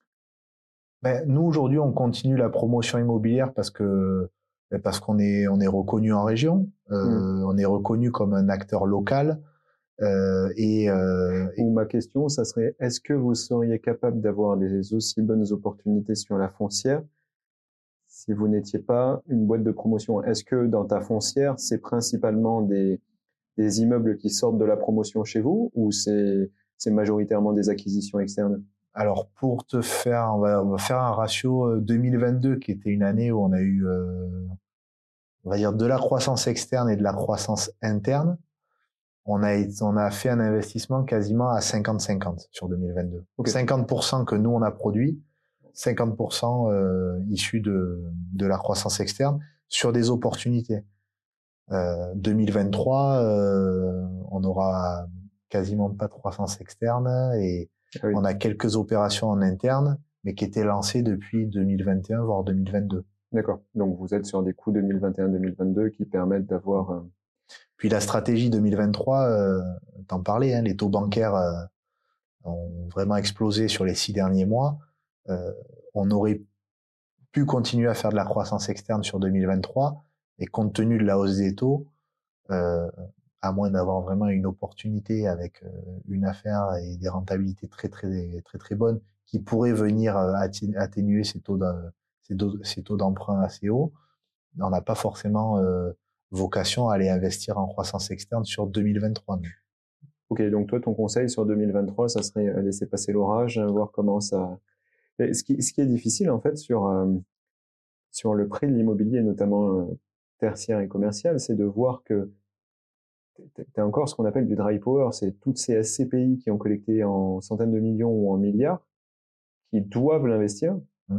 Ben, nous aujourd'hui on continue la promotion immobilière parce que ben, parce qu'on est on est reconnu en région, euh, mmh. on est reconnu comme un acteur local euh, et, euh, et ma question ça serait est-ce que vous seriez capable d'avoir des aussi bonnes opportunités sur la foncière si vous n'étiez pas une boîte de promotion? Est-ce que dans ta foncière c'est principalement des des immeubles qui sortent de la promotion chez vous ou c'est c'est majoritairement des acquisitions externes? Alors pour te faire, on va, on va faire un ratio deux mille vingt-deux qui était une année où on a eu, euh, on va dire, de la croissance externe et de la croissance interne. On a, on a fait un investissement quasiment à cinquante cinquante sur deux mille vingt-deux. Okay. cinquante pour cent que nous on a produit, cinquante pour cent euh, issus de, de la croissance externe sur des opportunités. Euh, deux mille vingt-trois, euh, on aura quasiment pas de croissance externe et ah oui. on a quelques opérations en interne, mais qui étaient lancées depuis deux mille vingt et un, voire deux mille vingt-deux. D'accord. Donc, vous êtes sur des coûts deux mille vingt et un deux mille vingt-deux qui permettent d'avoir... Euh... Puis la stratégie deux mille vingt-trois, euh, t'en parlais, hein, les taux bancaires euh, ont vraiment explosé sur les six derniers mois. Euh, on aurait pu continuer à faire de la croissance externe sur deux mille vingt-trois, et compte tenu de la hausse des taux, euh, à moins d'avoir vraiment une opportunité avec euh, une affaire et des rentabilités très très très très bonnes qui pourraient venir euh, atténuer ces taux ces taux, ces taux d'emprunt assez hauts, on n'a pas forcément euh, vocation à aller investir en croissance externe sur deux mille vingt-trois. Ok, donc toi ton conseil sur deux mille vingt-trois, ça serait laisser passer l'orage, voir comment ça. Et ce qui ce qui est difficile en fait sur euh, sur le prix de l'immobilier, notamment euh, tertiaire et commercial, c'est de voir que t'as encore ce qu'on appelle du dry power, c'est toutes ces S C P I qui ont collecté en centaines de millions ou en milliards, qui doivent l'investir, mmh.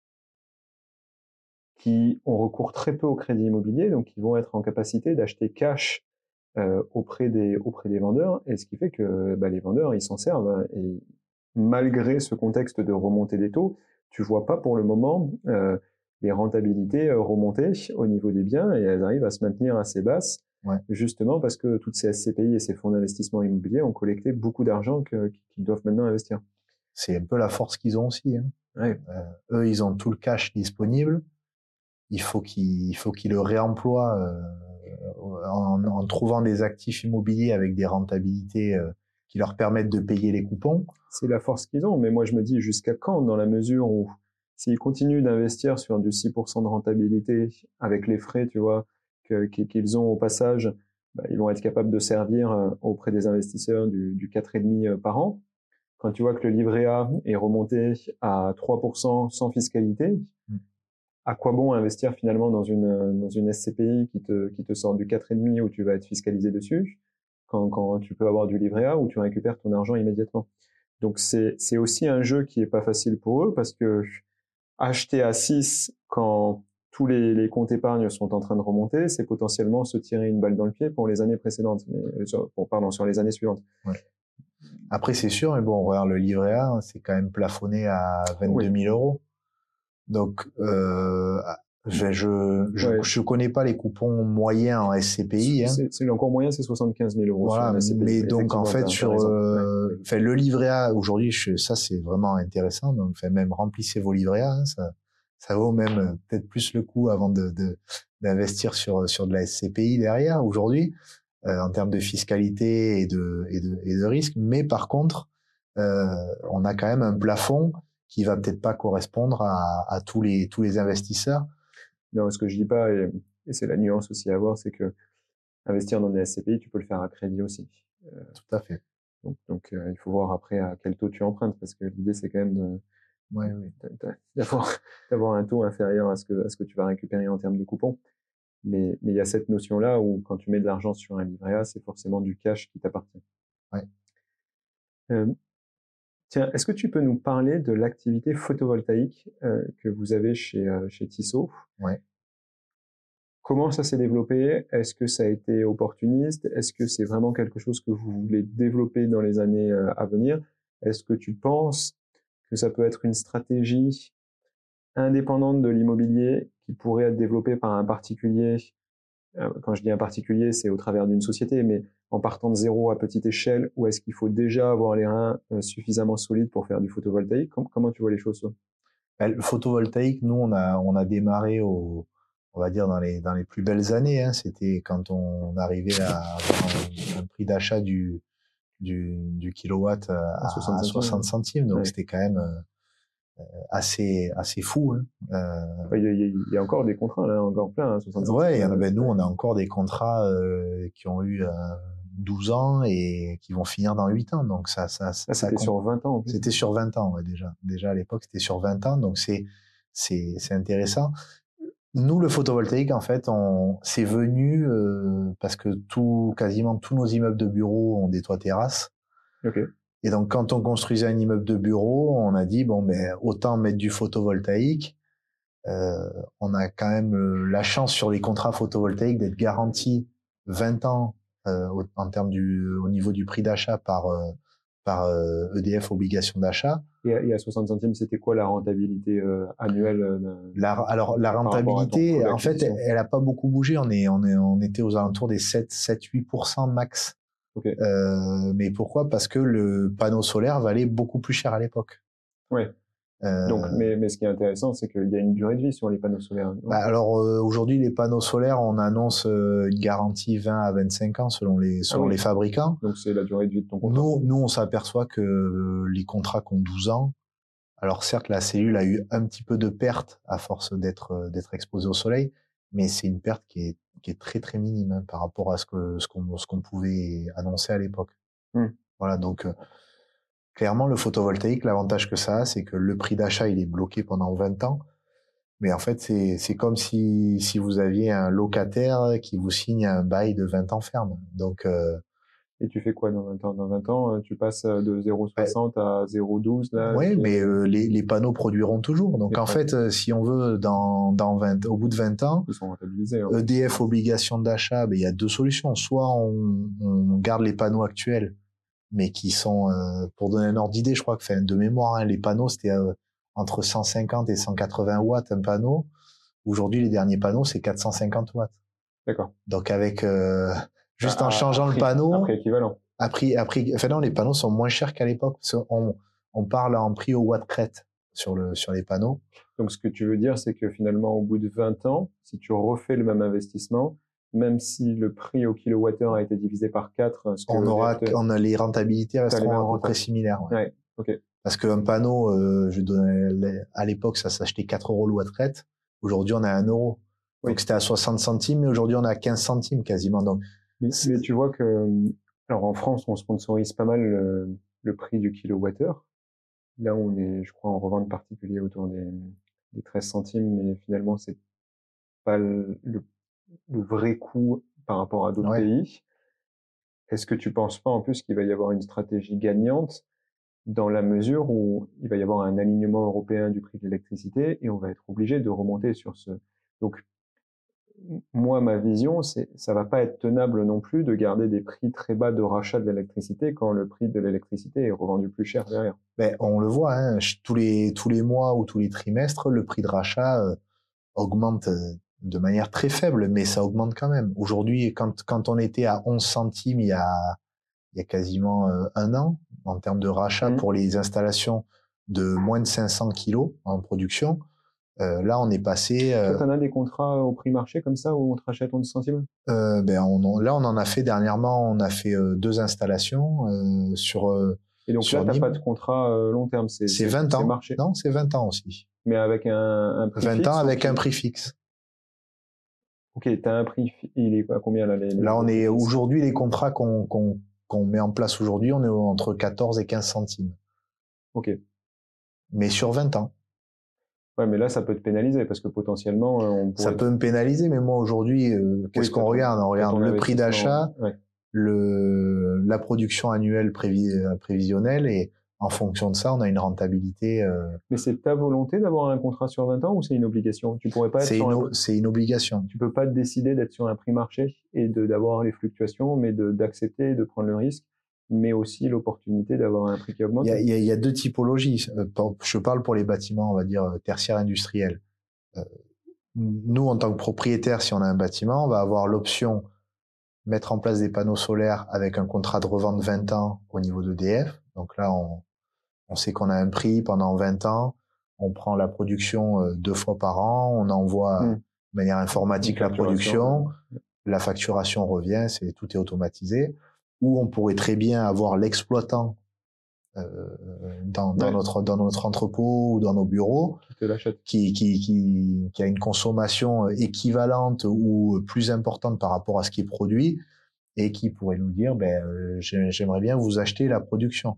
qui ont recours très peu au crédit immobilier, donc qui vont être en capacité d'acheter cash euh, auprès des auprès des vendeurs, et ce qui fait que bah, les vendeurs ils s'en servent, hein, et malgré ce contexte de remontée des taux, tu vois pas pour le moment euh, les rentabilités remonter au niveau des biens, et elles arrivent à se maintenir assez basses. Ouais. Justement parce que toutes ces S C P I et ces fonds d'investissement immobilier ont collecté beaucoup d'argent qu'ils doivent maintenant investir. C'est un peu la force qu'ils ont aussi. Hein. Ouais. Euh, eux, ils ont tout le cash disponible. Il faut qu'ils, il faut qu'ils le réemploient euh, en, en trouvant des actifs immobiliers avec des rentabilités euh, qui leur permettent de payer les coupons. C'est la force qu'ils ont, mais moi je me dis jusqu'à quand, dans la mesure où s'ils continuent d'investir sur du six pour cent de rentabilité avec les frais, tu vois, qu'ils ont au passage, bah, ils vont être capables de servir euh, auprès des investisseurs du, du quatre virgule cinq par an. Quand tu vois que le livret A est remonté à trois pour cent sans fiscalité, mmh. à quoi bon investir finalement dans une, dans une S C P I qui te, qui te sort du quatre virgule cinq où tu vas être fiscalisé dessus, quand, quand tu peux avoir du livret A où tu récupères ton argent immédiatement. Donc c'est, c'est aussi un jeu qui est pas facile pour eux parce que acheter à six quand tous les, les comptes épargne sont en train de remonter, c'est potentiellement se tirer une balle dans le pied pour les années précédentes, mais sur, bon, pardon, sur les années suivantes. Ouais. Après, c'est sûr, mais bon, regarde, le livret A, c'est quand même plafonné à vingt-deux mille oui. euros. Donc, euh, je, je, je, ouais. je connais pas les coupons moyens en S C P I. Hein. C'est, c'est encore moyen, c'est soixante-quinze mille euros. Voilà, sur un S C P I. Mais donc, en fait, sur, euh, ouais. le livret A, aujourd'hui, je, ça, c'est vraiment intéressant. Donc, fait, même remplissez vos livrets A, hein, ça, ça vaut même peut-être plus le coup avant de, de, d'investir sur, sur de la S C P I derrière, aujourd'hui, euh, en termes de fiscalité et de, et de, et de risque. Mais par contre, euh, on a quand même un plafond qui va peut-être pas correspondre à, à tous les tous les investisseurs. Non, ce que je dis pas, et, et c'est la nuance aussi à avoir, c'est que investir dans des S C P I, tu peux le faire à crédit aussi. Euh, Tout à fait. donc, donc euh, il faut voir après à quel taux tu empruntes, parce que l'idée c'est quand même de, ouais, oui. d'avoir, d'avoir un taux inférieur à ce que à ce que tu vas récupérer en termes de coupons. Mais mais il y a cette notion-là où quand tu mets de l'argent sur un livret A, c'est forcément du cash qui t'appartient. Ouais. Euh, tiens, est-ce que tu peux nous parler de l'activité photovoltaïque euh, que vous avez chez euh, chez Tissot? Ouais. Comment ça s'est développé? Est-ce que ça a été opportuniste? Est-ce que c'est vraiment quelque chose que vous voulez développer dans les années euh, à venir? Est-ce que tu penses que ça peut être une stratégie indépendante de l'immobilier qui pourrait être développée par un particulier? Quand je dis un particulier, c'est au travers d'une société, mais en partant de zéro à petite échelle, ou est-ce qu'il faut déjà avoir les reins suffisamment solides pour faire du photovoltaïque? Comment tu vois les choses, toi? Le photovoltaïque, nous, on a, on a démarré au, on va dire dans les, dans les plus belles années, hein. C'était quand on arrivait à avoir un, un prix d'achat du, du, du kilowatt à, à soixante centimes. Donc, ouais. C'était quand même euh, assez, assez fou, hein. Euh, il, y a, il y a encore des contrats, là, encore plein, hein, soixante centimes. Ouais, ben, nous, on a encore des contrats euh, qui ont eu euh, douze ans et qui vont finir dans huit ans. Donc, ça, ça, ça, ah, c'était sur vingt ans, en plus. C'était sur vingt ans, ouais, déjà. Déjà, à l'époque, c'était sur vingt ans. Donc, c'est, c'est, c'est intéressant. Nous, le photovoltaïque, en fait, on, c'est venu euh, parce que tout, quasiment tous nos immeubles de bureaux ont des toits terrasses. Okay. Et donc, quand on construisait un immeuble de bureau, on a dit, bon, ben, autant mettre du photovoltaïque. Euh, on a quand même euh, la chance sur les contrats photovoltaïques d'être garanti vingt ans euh, au, en termes du, au niveau du prix d'achat par, euh, par euh, E D F obligation d'achat. Et à, et à soixante centimes, c'était quoi la rentabilité euh, annuelle euh, la, Alors la rentabilité, en fait, elle n'a pas beaucoup bougé. On est, on est, on était aux alentours des sept, huit pour cent max. Okay. Euh, mais pourquoi? Parce que le panneau solaire valait beaucoup plus cher à l'époque. Ouais. Euh, Donc, mais, mais ce qui est intéressant, c'est qu'il y a une durée de vie sur les panneaux solaires. Bah alors euh, aujourd'hui, les panneaux solaires, on annonce euh, une garantie vingt à vingt-cinq ans selon les selon ah oui. les fabricants. Donc c'est la durée de vie de ton contrat. Nous, nous, on s'aperçoit que euh, les contrats qui ont douze ans. Alors certes, la cellule a eu un petit peu de perte à force d'être euh, d'être exposée au soleil, mais c'est une perte qui est qui est très très minime hein, par rapport à ce que ce qu'on ce qu'on pouvait annoncer à l'époque. Mmh. Voilà, donc euh, clairement le photovoltaïque, l'avantage que ça a, c'est que le prix d'achat il est bloqué pendant vingt ans. Mais en fait, c'est c'est comme si si vous aviez un locataire qui vous signe un bail de vingt ans ferme. Donc euh, et tu fais quoi dans vingt ans? Dans vingt ans, tu passes de zéro virgule soixante à zéro virgule douze là? Oui, mais euh, les les panneaux produiront toujours. Donc en fait, euh, si on veut dans dans vingt au bout de vingt ans, ils sont rentabilisés. Hein. E D F obligation d'achat, ben il y a deux solutions. Soit on on garde les panneaux actuels, mais qui sont euh, pour donner un ordre d'idée, je crois que fait de mémoire hein, les panneaux c'était euh, entre cent cinquante et cent quatre-vingts watts un panneau. Aujourd'hui, les derniers panneaux, c'est quatre cent cinquante watts. D'accord. Donc, avec, euh, juste à, en changeant prix, le panneau. À prix équivalent. À prix, à prix, enfin non, les panneaux sont moins chers qu'à l'époque. On, on parle en prix au watt crête sur le, sur les panneaux. Donc, ce que tu veux dire, c'est que finalement, au bout de vingt ans, si tu refais le même investissement, même si le prix au kilowattheure a été divisé par quatre, ce que on aura, te... on a les rentabilités resteront à peu près similaires. Ouais. Ouais, ok. Parce qu'un panneau, euh, je donnais, à l'époque, ça s'achetait quatre euros le watt crête. Aujourd'hui, on a un euro. Oui. Donc, c'était à soixante centimes, mais aujourd'hui, on a quinze centimes quasiment. Donc, mais, mais tu vois que, alors en France, on sponsorise pas mal le, le prix du kilowattheure. Là, on est, je crois, en revente particulier autour des, des treize centimes, mais finalement, c'est pas le, le, le vrai coût par rapport à d'autres ouais. pays. Est-ce que tu penses pas en plus qu'il va y avoir une stratégie gagnante dans la mesure où il va y avoir un alignement européen du prix de l'électricité et on va être obligé de remonter sur ce. Donc, moi, ma vision, c'est ça va pas être tenable non plus de garder des prix très bas de rachat de l'électricité quand le prix de l'électricité est revendu plus cher derrière. Ben, on le voit, hein, tous les tous les mois ou tous les trimestres, le prix de rachat euh, augmente euh, de manière très faible, mais ça augmente quand même. Aujourd'hui, quand quand on était à onze centimes il y a il y a quasiment euh, un an en termes de rachat mmh. pour les installations de moins de cinq cents kilos en production. Euh, là, on est passé. Euh, Toi, t'en as des contrats au prix marché comme ça où on te rachète onze centimes? euh, Ben, on, on, là, on en a fait dernièrement. On a fait euh, deux installations euh, sur. Euh, Et donc sur là, t'as Nîmes. pas de contrat euh, long terme, c'est C'est vingt ans. marché. Non, c'est vingt ans aussi. Mais avec un, un prix vingt fixe. ans avec ou... un prix fixe. Ok, t'as un prix, il est à combien là les, les Là, on les est fixes aujourd'hui les contrats qu'on qu'on qu'on met en place aujourd'hui, on est entre quatorze et quinze centimes. Ok. Mais sur vingt ans. Ouais, mais là, ça peut te pénaliser parce que potentiellement, on pourrait. Ça peut me pénaliser, mais moi aujourd'hui, euh, qu'est-ce Oui, qu'on t'as ton- regarde? On t'as regarde ton le prix d'achat, investissement, ouais. le la production annuelle prévi, prévisionnelle, et en fonction de ça, on a une rentabilité. Euh, Mais c'est ta volonté d'avoir un contrat sur vingt ans ou c'est une obligation? Tu pourrais pas être c'est sur une, un... o- c'est une obligation. Tu peux pas te décider d'être sur un prix marché et de d'avoir les fluctuations, mais de d'accepter, de prendre le risque, mais aussi l'opportunité d'avoir un prix qui augmente. Il y a, il y a, il y a deux typologies. Euh, pour- Je parle pour les bâtiments, on va dire, tertiaires industriels. Euh, Nous, en tant que propriétaire, si on a un bâtiment, on va avoir l'option mettre en place des panneaux solaires avec un contrat de revente vingt ans au niveau d'E D F. Donc là, on, on sait qu'on a un prix pendant vingt ans. On prend la production euh, deux fois par an. On envoie Mmh. de manière informatique la production. La facturation revient, c'est tout est automatisé. Ou on pourrait très bien avoir l'exploitant euh, dans, dans Ouais. notre dans notre entrepôt ou dans nos bureaux Qui te l'achète. qui, qui, qui, qui a une consommation équivalente ou plus importante par rapport à ce qui est produit et qui pourrait nous dire, ben, euh, j'aimerais bien vous acheter la production.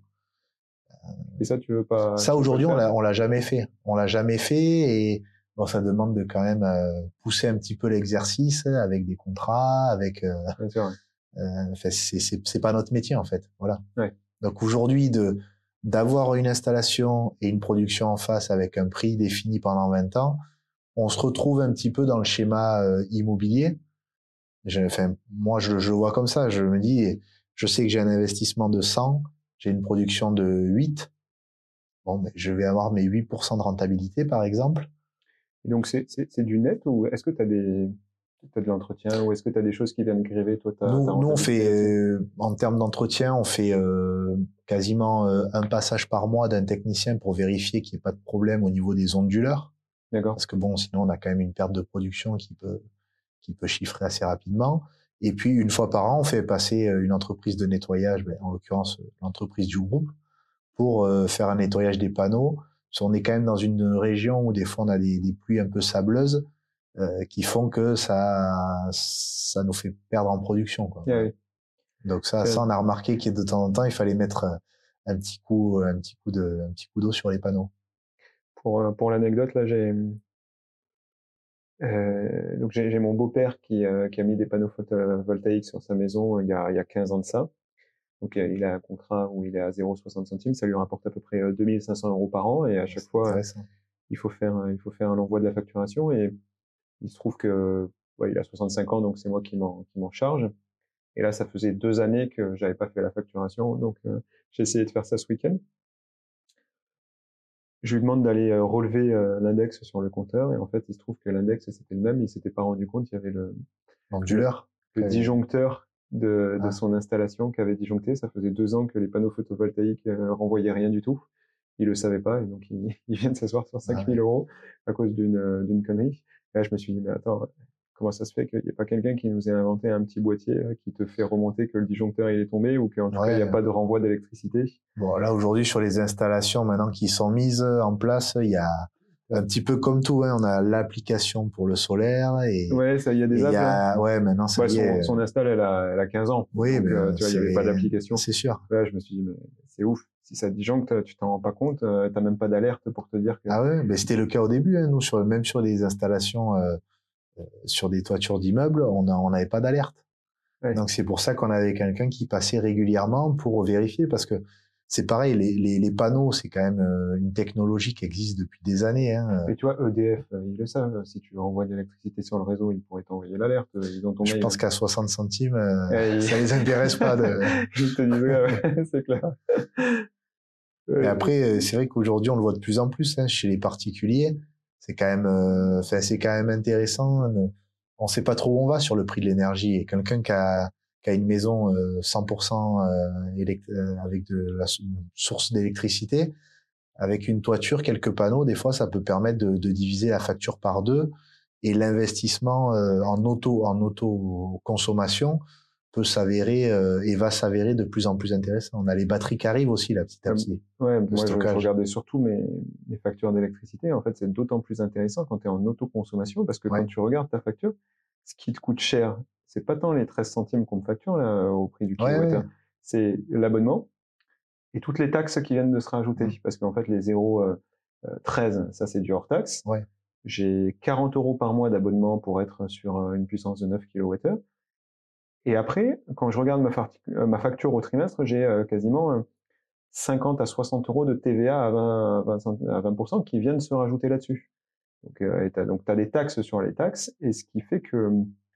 Et ça, tu veux pas. Ça, aujourd'hui, on l'a, on l'a jamais fait. On l'a jamais fait et bon, ça demande de quand même euh, pousser un petit peu l'exercice avec des contrats, avec. Euh, Bien sûr, ouais. euh, enfin, c'est, c'est, c'est pas notre métier en fait. Voilà. Ouais. Donc aujourd'hui, de d'avoir une installation et une production en face avec un prix défini pendant vingt ans, on se retrouve un petit peu dans le schéma euh, immobilier. Je, enfin, moi, je, je le vois comme ça. Je me dis, je sais que j'ai un investissement de cent, j'ai une production de huit. Bon, ben, je vais avoir mes huit pour cent de rentabilité, par exemple. Et donc, c'est, c'est, c'est du net ou est-ce que tu as des. T'as de l'entretien ou est-ce que tu as des choses qui viennent gréver toi ta, Nous, ta nous, on rentabilité fait, là-dessus euh, en termes d'entretien, on fait euh, quasiment euh, un passage par mois d'un technicien pour vérifier qu'il n'y ait pas de problème au niveau des onduleurs. D'accord. Parce que bon, sinon, on a quand même une perte de production qui peut, qui peut chiffrer assez rapidement. Et puis, une fois par an, on fait passer une entreprise de nettoyage, ben, en l'occurrence, l'entreprise du groupe, pour euh, faire un nettoyage des panneaux. Parce qu'on est quand même dans une région où des fois, on a des, des pluies un peu sableuses euh, qui font que ça, ça nous fait perdre en production, quoi. Yeah, oui. Donc ça, C'est- ça, on a remarqué qu'il de temps en temps, il fallait mettre un, un petit coup, un petit coup de, un petit coup d'eau sur les panneaux. Pour, euh, pour l'anecdote, là, j'ai euh, donc j'ai j'ai mon beau-père qui, euh, qui a mis des panneaux photovoltaïques sur sa maison euh, il y a, il y a quinze ans de ça. Donc euh, il a un contrat où il est à zéro virgule soixante centimes, ça lui rapporte à peu près euh, deux mille cinq cents euros par an et à chaque C'est fois intéressant. il faut faire il faut faire l'envoi de la facturation et il se trouve que ouais, il a soixante-cinq ans donc c'est moi qui m'en qui m'en charge. Et là ça faisait deux années que j'avais pas fait la facturation donc euh, j'ai essayé de faire ça ce week-end. Je lui demande d'aller euh, relever euh, l'index sur le compteur et en fait il se trouve que l'index c'était le même, il s'était pas rendu compte, il y avait le L'onduleur. le Quel- disjoncteur de, de Ah. son installation qui avait disjoncté. Ça faisait deux ans que les panneaux photovoltaïques euh, renvoyaient rien du tout. Il le savait pas et donc il, il vient de s'asseoir sur cinq mille Ah ouais. euros à cause d'une euh, d'une connerie. Et là je me suis dit mais attends, comment ça se fait qu'il n'y ait pas quelqu'un qui nous ait inventé un petit boîtier là, qui te fait remonter que le disjoncteur il est tombé ou qu'en tout cas il n'y a Ouais. pas de renvoi d'électricité. Bon, là, aujourd'hui, sur les installations maintenant qui sont mises en place, il y a un petit peu comme tout, hein, on a l'application pour le solaire et Ouais, ça, il y a et des il y apps là. a, ouais, maintenant, ça Ouais, y son, est. son install, elle a, elle a quinze ans. Oui, Donc, mais euh, tu vois, il n'y avait pas c'est, d'application. c'est sûr. Là, je me suis dit, mais c'est ouf. Si ça disjoncte, tu t'en rends pas compte, euh, t'as même pas d'alerte pour te dire que. Ah ouais, ben c'était le cas au début, hein, nous, sur, même sur des installations, euh, sur des toitures d'immeubles, on a, on n'avait pas d'alerte. Ouais. Donc, c'est pour ça qu'on avait quelqu'un qui passait régulièrement pour vérifier parce que c'est pareil, les, les, les panneaux, c'est quand même euh, une technologie qui existe depuis des années, hein. Mais tu vois, E D F, euh, ils le savent. Si tu envoies de l'électricité sur le réseau, ils pourraient t'envoyer l'alerte. Ils ont ton Je mail. pense qu'à soixante centimes, euh, Ouais, ça les intéresse pas de. ils te disent, ouais, ouais, c'est clair. Mais Ouais. après, c'est vrai qu'aujourd'hui, on le voit de plus en plus, hein, chez les particuliers. C'est quand même, euh, enfin, c'est quand même intéressant. On sait pas trop où on va sur le prix de l'énergie. Et quelqu'un qui a, qui a une maison euh, cent pour cent euh, élect- euh, avec de la s- source d'électricité, avec une toiture, quelques panneaux, des fois, ça peut permettre de, de diviser la facture par deux. Et l'investissement euh, en auto, en auto consommation peut s'avérer euh, et va s'avérer de plus en plus intéressant. On a les batteries qui arrivent aussi là petit à petit. Ouais, moi je, je regardais surtout mes, mes factures d'électricité. En fait, c'est d'autant plus intéressant quand tu es en autoconsommation parce que ouais. Quand tu regardes ta facture, ce qui te coûte cher, c'est pas tant les treize centimes qu'on me facture là, au prix du kilowattheure, ouais, ouais. C'est l'abonnement et toutes les taxes qui viennent de se rajouter. Mmh. Parce qu'en fait, les zéro treize, ça c'est du hors taxe. Ouais. J'ai quarante euros par mois d'abonnement pour être sur une puissance de neuf kilowattheures. Et après, quand je regarde ma, ma facture au trimestre, j'ai euh, quasiment euh, cinquante à soixante euros de T V A à vingt, à vingt pour cent qui viennent se rajouter là-dessus. Donc, euh, tu as donc, t'as des taxes sur les taxes, et ce qui fait que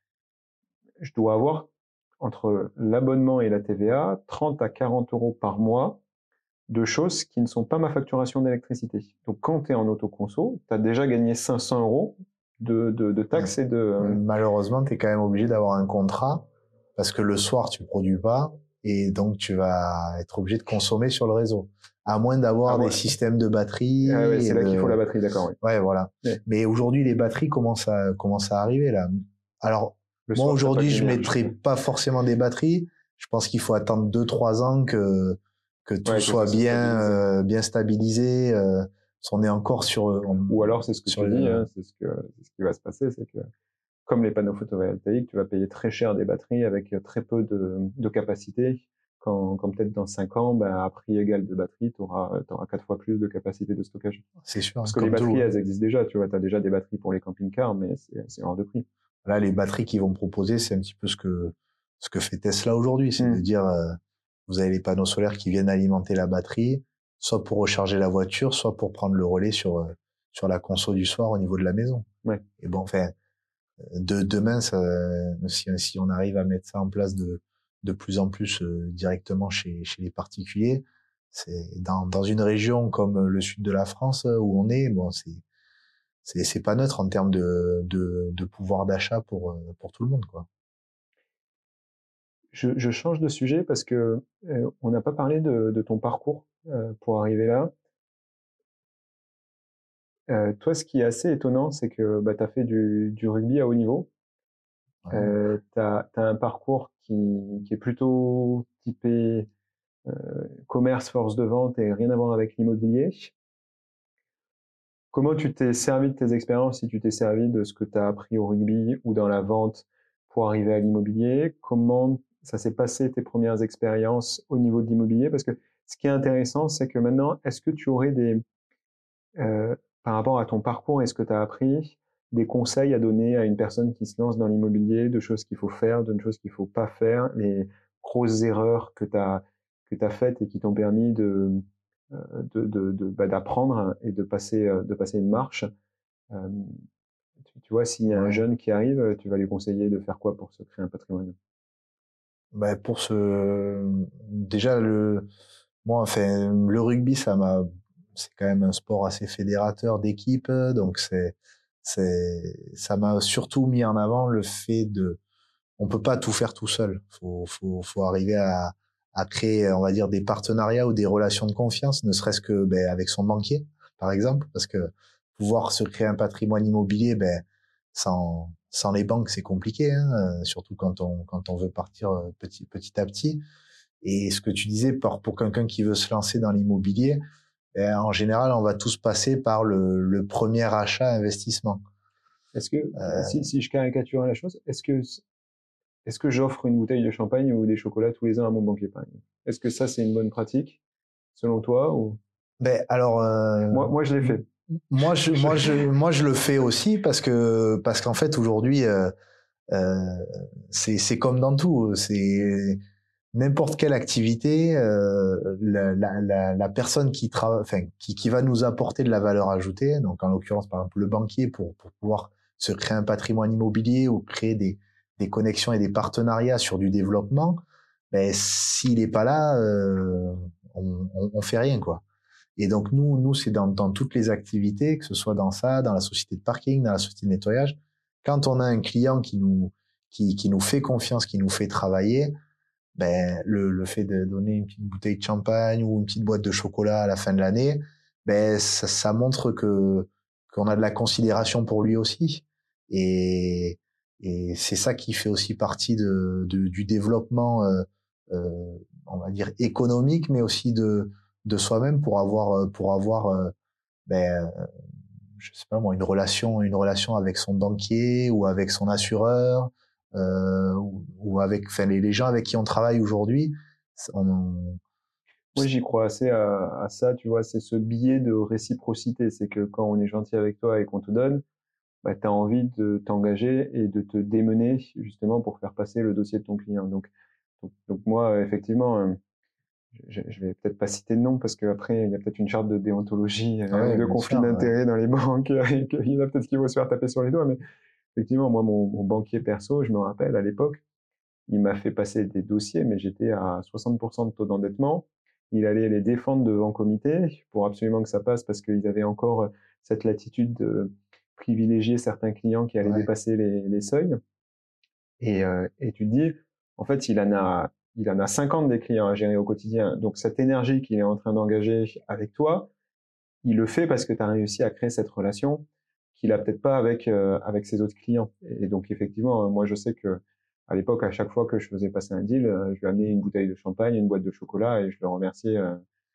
je dois avoir, entre l'abonnement et la T V A, trente à quarante euros par mois de choses qui ne sont pas ma facturation d'électricité. Donc, quand tu es en autoconso, tu as déjà gagné cinq cents euros de, de, de taxes ouais. et de... Euh... Malheureusement, tu es quand même obligé d'avoir un contrat parce que le soir, tu produis pas et donc tu vas être obligé de consommer sur le réseau. À moins d'avoir ah, des ouais. systèmes de batterie. Ah ouais, c'est là de... qu'il faut la batterie, d'accord. Oui. Ouais, voilà. Ouais. Mais aujourd'hui, les batteries commencent à, commencent à arriver là. Alors, le moi, aujourd'hui, je mettrai pas forcément des batteries. Je pense qu'il faut attendre deux, trois ans que, que tout ouais, soit que bien, euh, bien stabilisé. Euh, on est encore sur. On, Ou alors, c'est ce que tu le... dis, hein, c'est ce que, c'est ce qui va se passer, c'est que, comme les panneaux photovoltaïques, tu vas payer très cher des batteries avec très peu de, de capacité. Quand, quand peut-être dans cinq ans, ben, à prix égal de batterie, tu auras, t'auras quatre fois plus de capacité de stockage. C'est sûr. Parce que les batteries, tout, elles existent déjà. Tu vois, tu as déjà des batteries pour les camping-cars, mais c'est, c'est hors de prix. Là, les batteries qu'ils vont proposer, c'est un petit peu ce que, ce que fait Tesla aujourd'hui. C'est mmh. de dire, euh, vous avez les panneaux solaires qui viennent alimenter la batterie, soit pour recharger la voiture, soit pour prendre le relais sur, euh, sur la conso du soir au niveau de la maison. Ouais. Et bon, enfin, de demain, ça, si, si on arrive à mettre ça en place de, de plus en plus euh, directement chez, chez les particuliers, c'est dans, dans une région comme le sud de la France où on est, bon, c'est, c'est, c'est pas neutre en termes de, de, de pouvoir d'achat pour, pour tout le monde, quoi. Je, je change de sujet parce que euh, on n'a pas parlé de, de ton parcours euh, pour arriver là. Euh, toi, ce qui est assez étonnant, c'est que bah, tu as fait du, du rugby à haut niveau. Ouais. Euh, tu as un parcours qui, qui est plutôt typé euh, commerce, force de vente et rien à voir avec l'immobilier. Comment tu t'es servi de tes expériences, si tu t'es servi de ce que tu as appris au rugby ou dans la vente pour arriver à l'immobilier? Comment ça s'est passé tes premières expériences au niveau de l'immobilier? Parce que ce qui est intéressant, c'est que maintenant, est-ce que tu aurais des... Euh, par rapport à ton parcours et ce que tu as appris, des conseils à donner à une personne qui se lance dans l'immobilier, de choses qu'il faut faire, de choses qu'il faut pas faire, les grosses erreurs que tu as que tu as faites et qui t'ont permis de de, de, de bah, d'apprendre et de passer de passer une marche. Euh, tu, tu vois, s'il y a ouais. un jeune qui arrive, tu vas lui conseiller de faire quoi pour se créer un patrimoine? Bah pour ce déjà le moi enfin le rugby ça m'a c'est quand même un sport assez fédérateur d'équipe, donc c'est c'est ça m'a surtout mis en avant le fait de on peut pas tout faire tout seul. Faut faut faut arriver à à créer, on va dire, des partenariats ou des relations de confiance, ne serait-ce que ben avec son banquier par exemple, parce que pouvoir se créer un patrimoine immobilier, ben sans sans les banques c'est compliqué, hein, surtout quand on quand on veut partir petit petit à petit. Et ce que tu disais pour pour quelqu'un qui veut se lancer dans l'immobilier, ben, en général, on va tous passer par le, le premier achat investissement. Est-ce que, euh, si, si je caricature la chose, est-ce que, est-ce que j'offre une bouteille de champagne ou des chocolats tous les ans à mon banquier, par exemple? Est-ce que ça, c'est une bonne pratique, selon toi, ou? Ben, alors, euh, moi, moi, je l'ai fait. Moi, je, moi, je, moi, je le fais aussi parce que, parce qu'en fait, aujourd'hui, euh, euh, c'est, c'est comme dans tout. C'est, n'importe quelle activité, euh, la, la, la, la personne qui travaille, enfin, qui, qui va nous apporter de la valeur ajoutée, donc en l'occurrence par exemple le banquier pour, pour pouvoir se créer un patrimoine immobilier ou créer des, des connexions et des partenariats sur du développement, ben s'il est pas là, euh, on, on, on fait rien quoi. Et donc nous, nous c'est dans, dans toutes les activités, que ce soit dans ça, dans la société de parking, dans la société de nettoyage, quand on a un client qui nous qui, qui nous fait confiance, qui nous fait travailler, ben le, le fait de donner une petite bouteille de champagne ou une petite boîte de chocolat à la fin de l'année, ben ça, ça montre que qu'on a de la considération pour lui aussi. Et et c'est ça qui fait aussi partie de, de du développement, euh, euh, on va dire économique, mais aussi de de soi-même pour avoir pour avoir euh, ben, je sais pas moi, une relation, une relation avec son banquier ou avec son assureur, euh, ou, ou avec, enfin, les, les gens avec qui on travaille aujourd'hui, on, Moi, j'y crois assez à, à ça, tu vois, c'est ce biais de réciprocité. C'est que quand on est gentil avec toi et qu'on te donne, bah, tu as envie de t'engager et de te démener justement pour faire passer le dossier de ton client. Donc, donc, donc moi, euh, effectivement, euh, je, je vais peut-être pas citer de nom parce qu'après, il y a peut-être une charte de déontologie euh, ou ouais, de bien conflit sûr, ouais. d'intérêts dans les banques et qu'il y en a peut-être qui vont se faire taper sur les doigts. Mais effectivement, moi, mon, mon banquier perso, je me rappelle à l'époque, il m'a fait passer des dossiers, mais j'étais à soixante pour cent de taux d'endettement. Il allait les défendre devant comité pour absolument que ça passe parce qu'ils avaient encore cette latitude de privilégier certains clients qui allaient Ouais, dépasser les, les seuils. Et, euh, et tu te dis, en fait, il en a, il en a cinquante des clients à gérer au quotidien. Donc cette énergie qu'il est en train d'engager avec toi, il le fait parce que tu as réussi à créer cette relation qu'il a peut-être pas avec euh, avec ses autres clients. Et donc effectivement, euh, moi je sais que à l'époque, à chaque fois que je faisais passer un deal, euh, je lui amenais une bouteille de champagne, une boîte de chocolat et je le remerciais. Euh.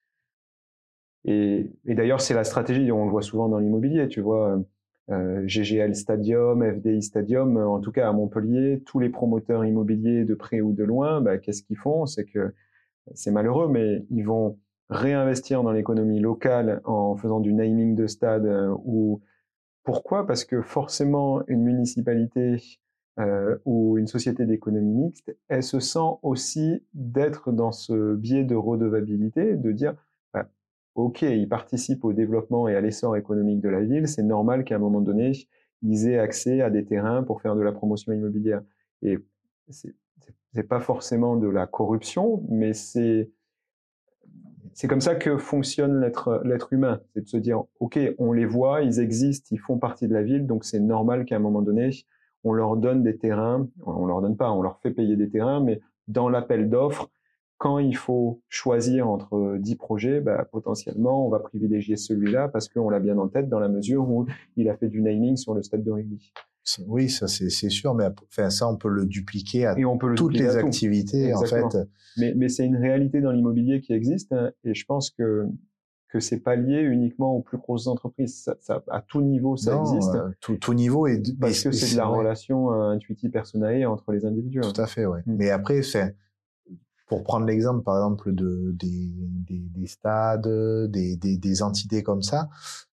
Et, et d'ailleurs, c'est la stratégie, on le voit souvent dans l'immobilier, tu vois. Euh, G G L Stadium, F D I Stadium, en tout cas à Montpellier, tous les promoteurs immobiliers de près ou de loin, bah, qu'est-ce qu'ils font? C'est que c'est malheureux, mais ils vont réinvestir dans l'économie locale en faisant du naming de stade euh, ou pourquoi? Parce que forcément, une municipalité euh, ou une société d'économie mixte, elle se sent aussi d'être dans ce biais de redevabilité, de dire, bah, OK, ils participent au développement et à l'essor économique de la ville, c'est normal qu'à un moment donné, ils aient accès à des terrains pour faire de la promotion immobilière. Et c'est c'est pas forcément de la corruption, mais c'est c'est comme ça que fonctionne l'être l'être humain, c'est de se dire ok, on les voit, ils existent, ils font partie de la ville, donc c'est normal qu'à un moment donné, on leur donne des terrains, on leur donne pas, on leur fait payer des terrains, mais dans l'appel d'offres, quand il faut choisir entre dix projets, bah, potentiellement, on va privilégier celui-là parce qu'on l'a bien en tête dans la mesure où il a fait du naming sur le stade de rugby. oui, ça c'est c'est sûr, mais enfin ça on peut le dupliquer à Et on peut le toutes dupliquer les à tout. activités en fait. Exactement. Mais, mais c'est une réalité dans l'immobilier qui existe, hein, et je pense que que c'est pas lié uniquement aux plus grosses entreprises. Ça, ça, à tout niveau, ça Non, existe euh, tout, tout niveau est, mais parce que c'est de c'est la ouais, relation euh, intuitive personnelle entre les individus. tout Hein. à fait, ouais. Mm. Mais après, c'est pour prendre l'exemple, par exemple, de des des, des stades, des, des des entités comme ça.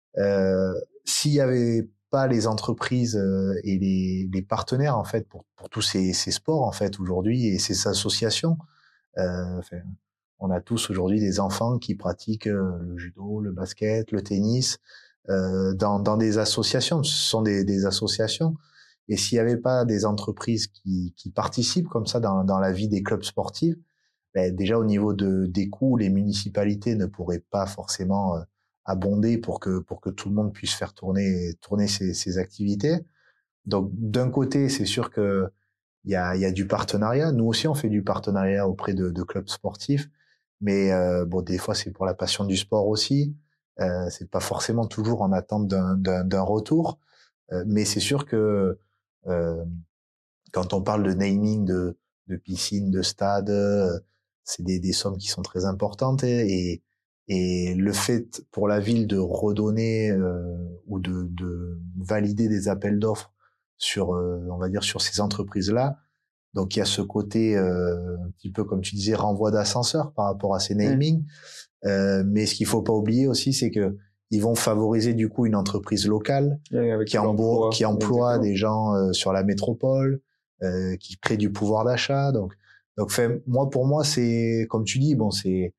Euh, s'il y avait pas les entreprises euh, et les, les partenaires en fait pour, pour tous ces, ces sports en fait aujourd'hui et ces associations, euh, enfin, on a tous aujourd'hui des enfants qui pratiquent euh, le judo, le basket, le tennis euh, dans, dans des associations. Ce sont des, des associations. Et s'il n'y avait pas des entreprises qui, qui participent comme ça dans, dans la vie des clubs sportifs, ben déjà au niveau de, des coûts, les municipalités ne pourraient pas forcément euh, abonder pour que pour que tout le monde puisse faire tourner tourner ses, ses activités. Donc d'un côté, c'est sûr que il y a il y a du partenariat. Nous aussi, on fait du partenariat auprès de, de clubs sportifs, mais euh, bon, des fois c'est pour la passion du sport aussi. Euh, c'est pas forcément toujours en attente d'un d'un, d'un retour, euh, mais c'est sûr que euh, quand on parle de naming de, de piscines, de stades, euh, c'est des, des sommes qui sont très importantes et, et le fait pour la ville de redonner euh, ou de, de valider des appels d'offres sur, euh, on va dire, sur ces entreprises-là, donc il y a ce côté euh, un petit peu comme tu disais renvoi d'ascenseur par rapport à ces Mm. namings. Euh, mais ce qu'il faut pas oublier aussi, c'est que ils vont favoriser du coup une entreprise locale Et avec qui de emploie, l'emploi, qui emploie exactement. des gens euh, sur la métropole, euh, qui crée du pouvoir d'achat. Donc, donc fait, moi pour moi c'est comme tu dis, bon c'est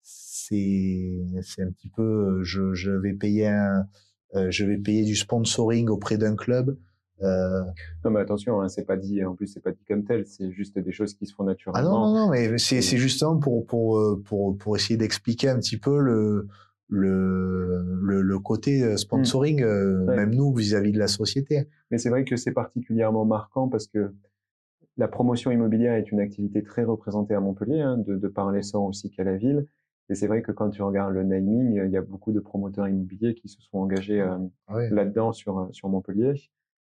c'est c'est un petit peu, je je vais payer un, euh, je vais payer du sponsoring auprès d'un club. Euh, Non, mais attention, hein, c'est pas dit. En plus, c'est pas dit comme tel. C'est juste des choses qui se font Ah non, non, naturellement. non, mais c'est Et c'est justement pour pour euh, pour pour essayer d'expliquer un petit peu le le le, le côté euh, mm. sponsoring, euh, Ouais. même nous vis-à-vis de la société. Mais c'est vrai que c'est particulièrement marquant parce que la promotion immobilière est une activité très représentée à Montpellier, hein, de, de par l'essor aussi qu'a la ville. Et c'est vrai que quand tu regardes le naming, il y a beaucoup de promoteurs immobiliers qui se sont engagés euh, Ah ouais. là-dedans sur, sur Montpellier.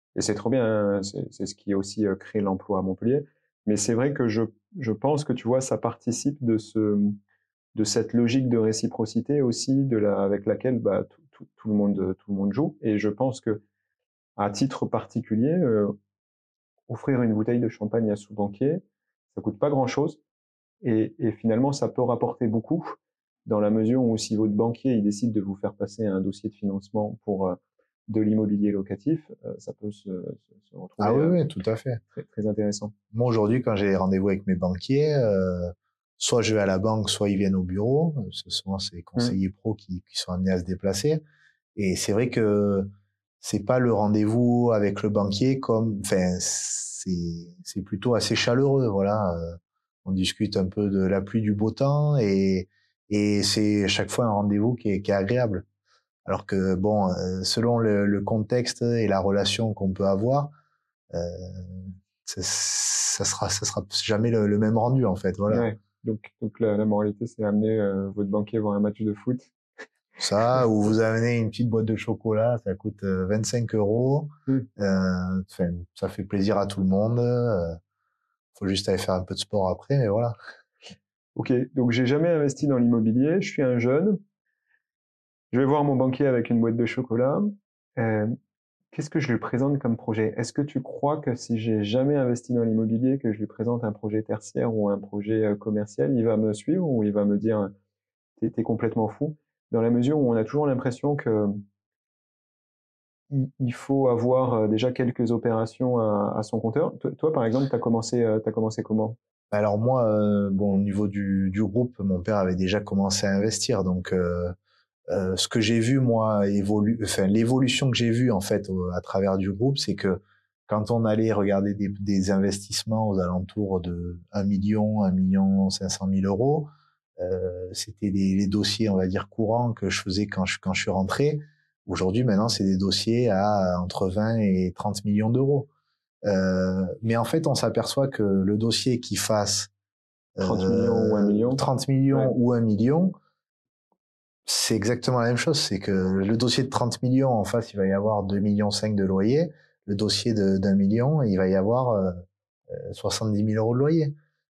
et c'est trop bien, hein, c'est, c'est ce qui aussi euh, crée l'emploi à Montpellier. Mais c'est vrai que je, je pense que tu vois, ça participe de ce, de cette logique de réciprocité aussi, de la, avec laquelle bah, tout, tout, tout le monde, tout le monde joue. Et je pense que à titre particulier, euh, offrir une bouteille de champagne à son banquier, ça coûte pas grand-chose. Et, et finalement, ça peut rapporter beaucoup dans la mesure où si votre banquier il décide de vous faire passer un dossier de financement pour euh, de l'immobilier locatif, euh, ça peut se, se, se Ah retrouver oui, euh, oui, tout à fait. très, très intéressant. Moi, aujourd'hui, quand j'ai rendez-vous avec mes banquiers, euh, soit je vais à la banque, soit ils viennent au bureau. Ce sont ces Mmh. conseillers pros qui, qui sont amenés à se déplacer. Et c'est vrai que c'est pas le rendez-vous avec le banquier comme, enfin, c'est, c'est plutôt assez chaleureux, voilà. Euh, On discute un peu de la pluie, du beau temps et, et c'est à chaque fois un rendez-vous qui est, qui est agréable. Alors que bon, euh, selon le, le contexte et la relation qu'on peut avoir, euh, ça, ça sera, ça sera jamais le, le même rendu en fait. Voilà. Ouais. Donc, donc la, la moralité, c'est amener euh, votre banquier voir un match de foot. Ça, ou vous amenez une petite boîte de chocolat, ça coûte euh, vingt-cinq euros. Mmh. Euh, enfin, ça fait plaisir à tout le monde. Euh, faut juste aller faire un peu de sport après, mais voilà. Ok, donc j'ai jamais investi dans l'immobilier, je suis un jeune, je vais voir mon banquier avec une boîte de chocolat. Euh, Qu'est-ce que je lui présente comme projet? Est-ce que tu crois que si j'ai jamais investi dans l'immobilier, que je lui présente un projet tertiaire ou un projet euh, commercial, il va me suivre ou il va me dire t'es, t'es complètement fou? Dans la mesure où on a toujours l'impression que il il faut avoir euh, déjà quelques opérations à, à son compteur. Toi, toi, par exemple, t'as commencé, euh, t'as commencé comment? Alors moi, euh, bon, au niveau du, du groupe, mon père avait déjà commencé à investir, donc euh, euh, ce que j'ai vu moi évolue, enfin l'évolution que j'ai vue en fait au- à travers du groupe, c'est que quand on allait regarder des, des investissements aux alentours de un million, un million cinq cent mille euros, euh, c'était des, les dossiers, on va dire courants que je faisais quand je quand je suis rentré. Aujourd'hui, maintenant, c'est des dossiers à entre vingt et trente millions d'euros. Euh, mais en fait, on s'aperçoit que le dossier qui fasse trente millions ou un euh, million? trente Ouais. millions ou un million, c'est exactement la même chose. C'est que le dossier de trente millions, en face, il va y avoir deux millions cinq de loyer. Le dossier de, d'un million, il va y avoir euh, soixante-dix mille euros de loyer.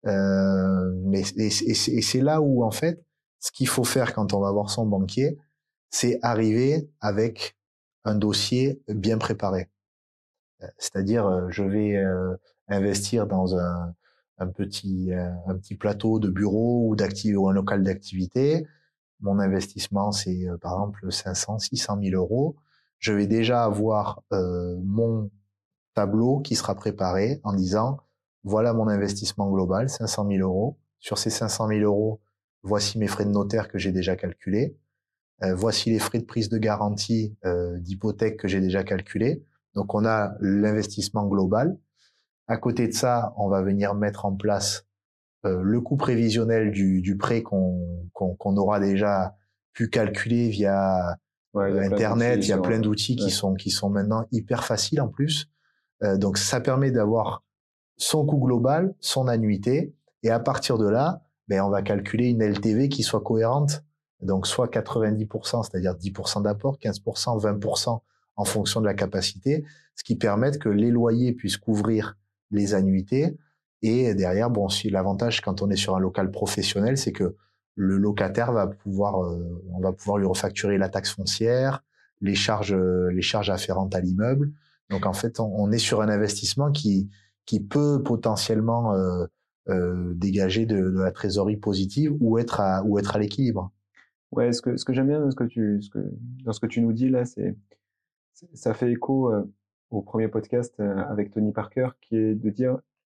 Euh, mais et, et c'est et c'est là où, en fait, ce qu'il faut faire quand on va voir son banquier, c'est arriver avec un dossier bien préparé. C'est-à-dire, euh, je vais euh, investir dans un, un petit euh, un petit plateau de bureau ou d'acti- ou un local d'activité. Mon investissement, c'est euh, par exemple cinq cents, six cent mille euros. Je vais déjà avoir euh, mon tableau qui sera préparé en disant, voilà mon investissement global, cinq cent mille euros. Sur ces cinq cent mille euros, voici mes frais de notaire que j'ai déjà calculés. Euh, voici les frais de prise de garantie euh, d'hypothèque que j'ai déjà calculés. Donc on a l'investissement global. À côté de ça, on va venir mettre en place euh, le coût prévisionnel du, du prêt qu'on qu'on qu'on aura déjà pu calculer via Ouais, il y euh, a plein d'outils Internet. Il y a sur. plein euh, d'outils qui Ouais. sont qui sont maintenant hyper faciles en plus. Euh, donc ça permet d'avoir son coût global, son annuité, et à partir de là, ben, on va calculer une L T V qui soit cohérente. Donc soit quatre-vingt-dix pour cent, c'est-à-dire dix pour cent d'apport, quinze pour cent, vingt pour cent en fonction de la capacité, ce qui permet que les loyers puissent couvrir les annuités. Et derrière, bon, si l'avantage quand on est sur un local professionnel, c'est que le locataire va pouvoir, euh, on va pouvoir lui refacturer la taxe foncière, les charges, les charges afférentes à l'immeuble. Donc en fait, on, on est sur un investissement qui qui peut potentiellement euh, euh, dégager de, de la trésorerie positive ou être à ou être à l'équilibre. Ouais, ce que, ce que j'aime bien dans ce que tu, ce que, dans ce que tu nous dis là, c'est, c'est- ça fait écho euh, au premier podcast euh, avec Tony Parker, qui est de dire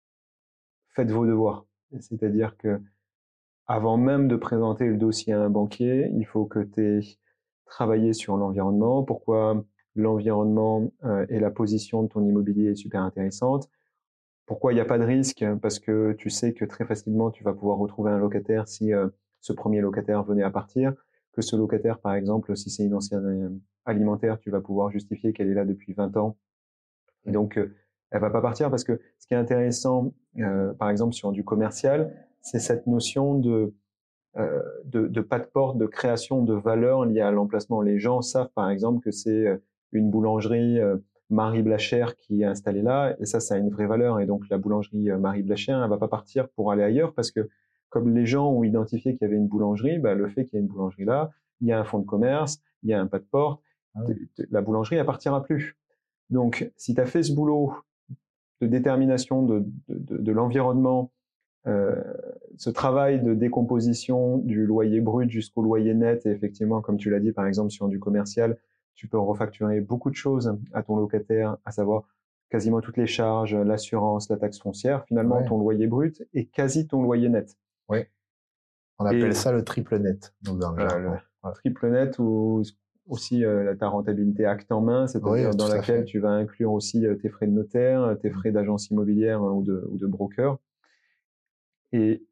faites vos devoirs. C'est-à-dire que avant même de présenter le dossier à un banquier, il faut que tu aies travaillé sur l'environnement, pourquoi l'environnement euh, et la position de ton immobilier est super intéressante, pourquoi il n'y a pas de risque, parce que tu sais que très facilement tu vas pouvoir retrouver un locataire si euh, ce premier locataire venait à partir, que ce locataire, par exemple, si c'est une ancienne euh, alimentaire, tu vas pouvoir justifier qu'elle est là depuis vingt ans. Et donc, euh, elle va pas partir parce que ce qui est intéressant, euh, par exemple, sur du commercial, c'est cette notion de euh, de, de pas de porte, de création de valeur liée à l'emplacement. Les gens savent par exemple que c'est euh, une boulangerie euh, Marie Blachère qui est installée là, et ça, ça a une vraie valeur. Et donc la boulangerie Marie Blachère, elle va pas partir pour aller ailleurs parce que comme les gens ont identifié qu'il y avait une boulangerie, bah, le fait qu'il y ait une boulangerie là, il y a un fonds de commerce, il y a un pas de porte, ah oui. La boulangerie, elle partira plus. Donc, si tu as fait ce boulot de détermination de, de, de, de l'environnement, euh, ce travail de décomposition du loyer brut jusqu'au loyer net, et effectivement, comme tu l'as dit, par exemple, sur du commercial, tu peux refacturer beaucoup de choses à ton locataire, à savoir quasiment toutes les charges, l'assurance, la taxe foncière. Finalement, ouais. ton loyer brut est quasi ton loyer net. Oui. On appelle et, ça le triple net. Donc dans le, euh, le ouais. triple net ou aussi euh, ta rentabilité acte en main, c'est-à-dire oui, dans laquelle tu vas inclure aussi euh, tes frais de notaire, tes frais d'agence immobilière hein, ou, de, ou de broker. Et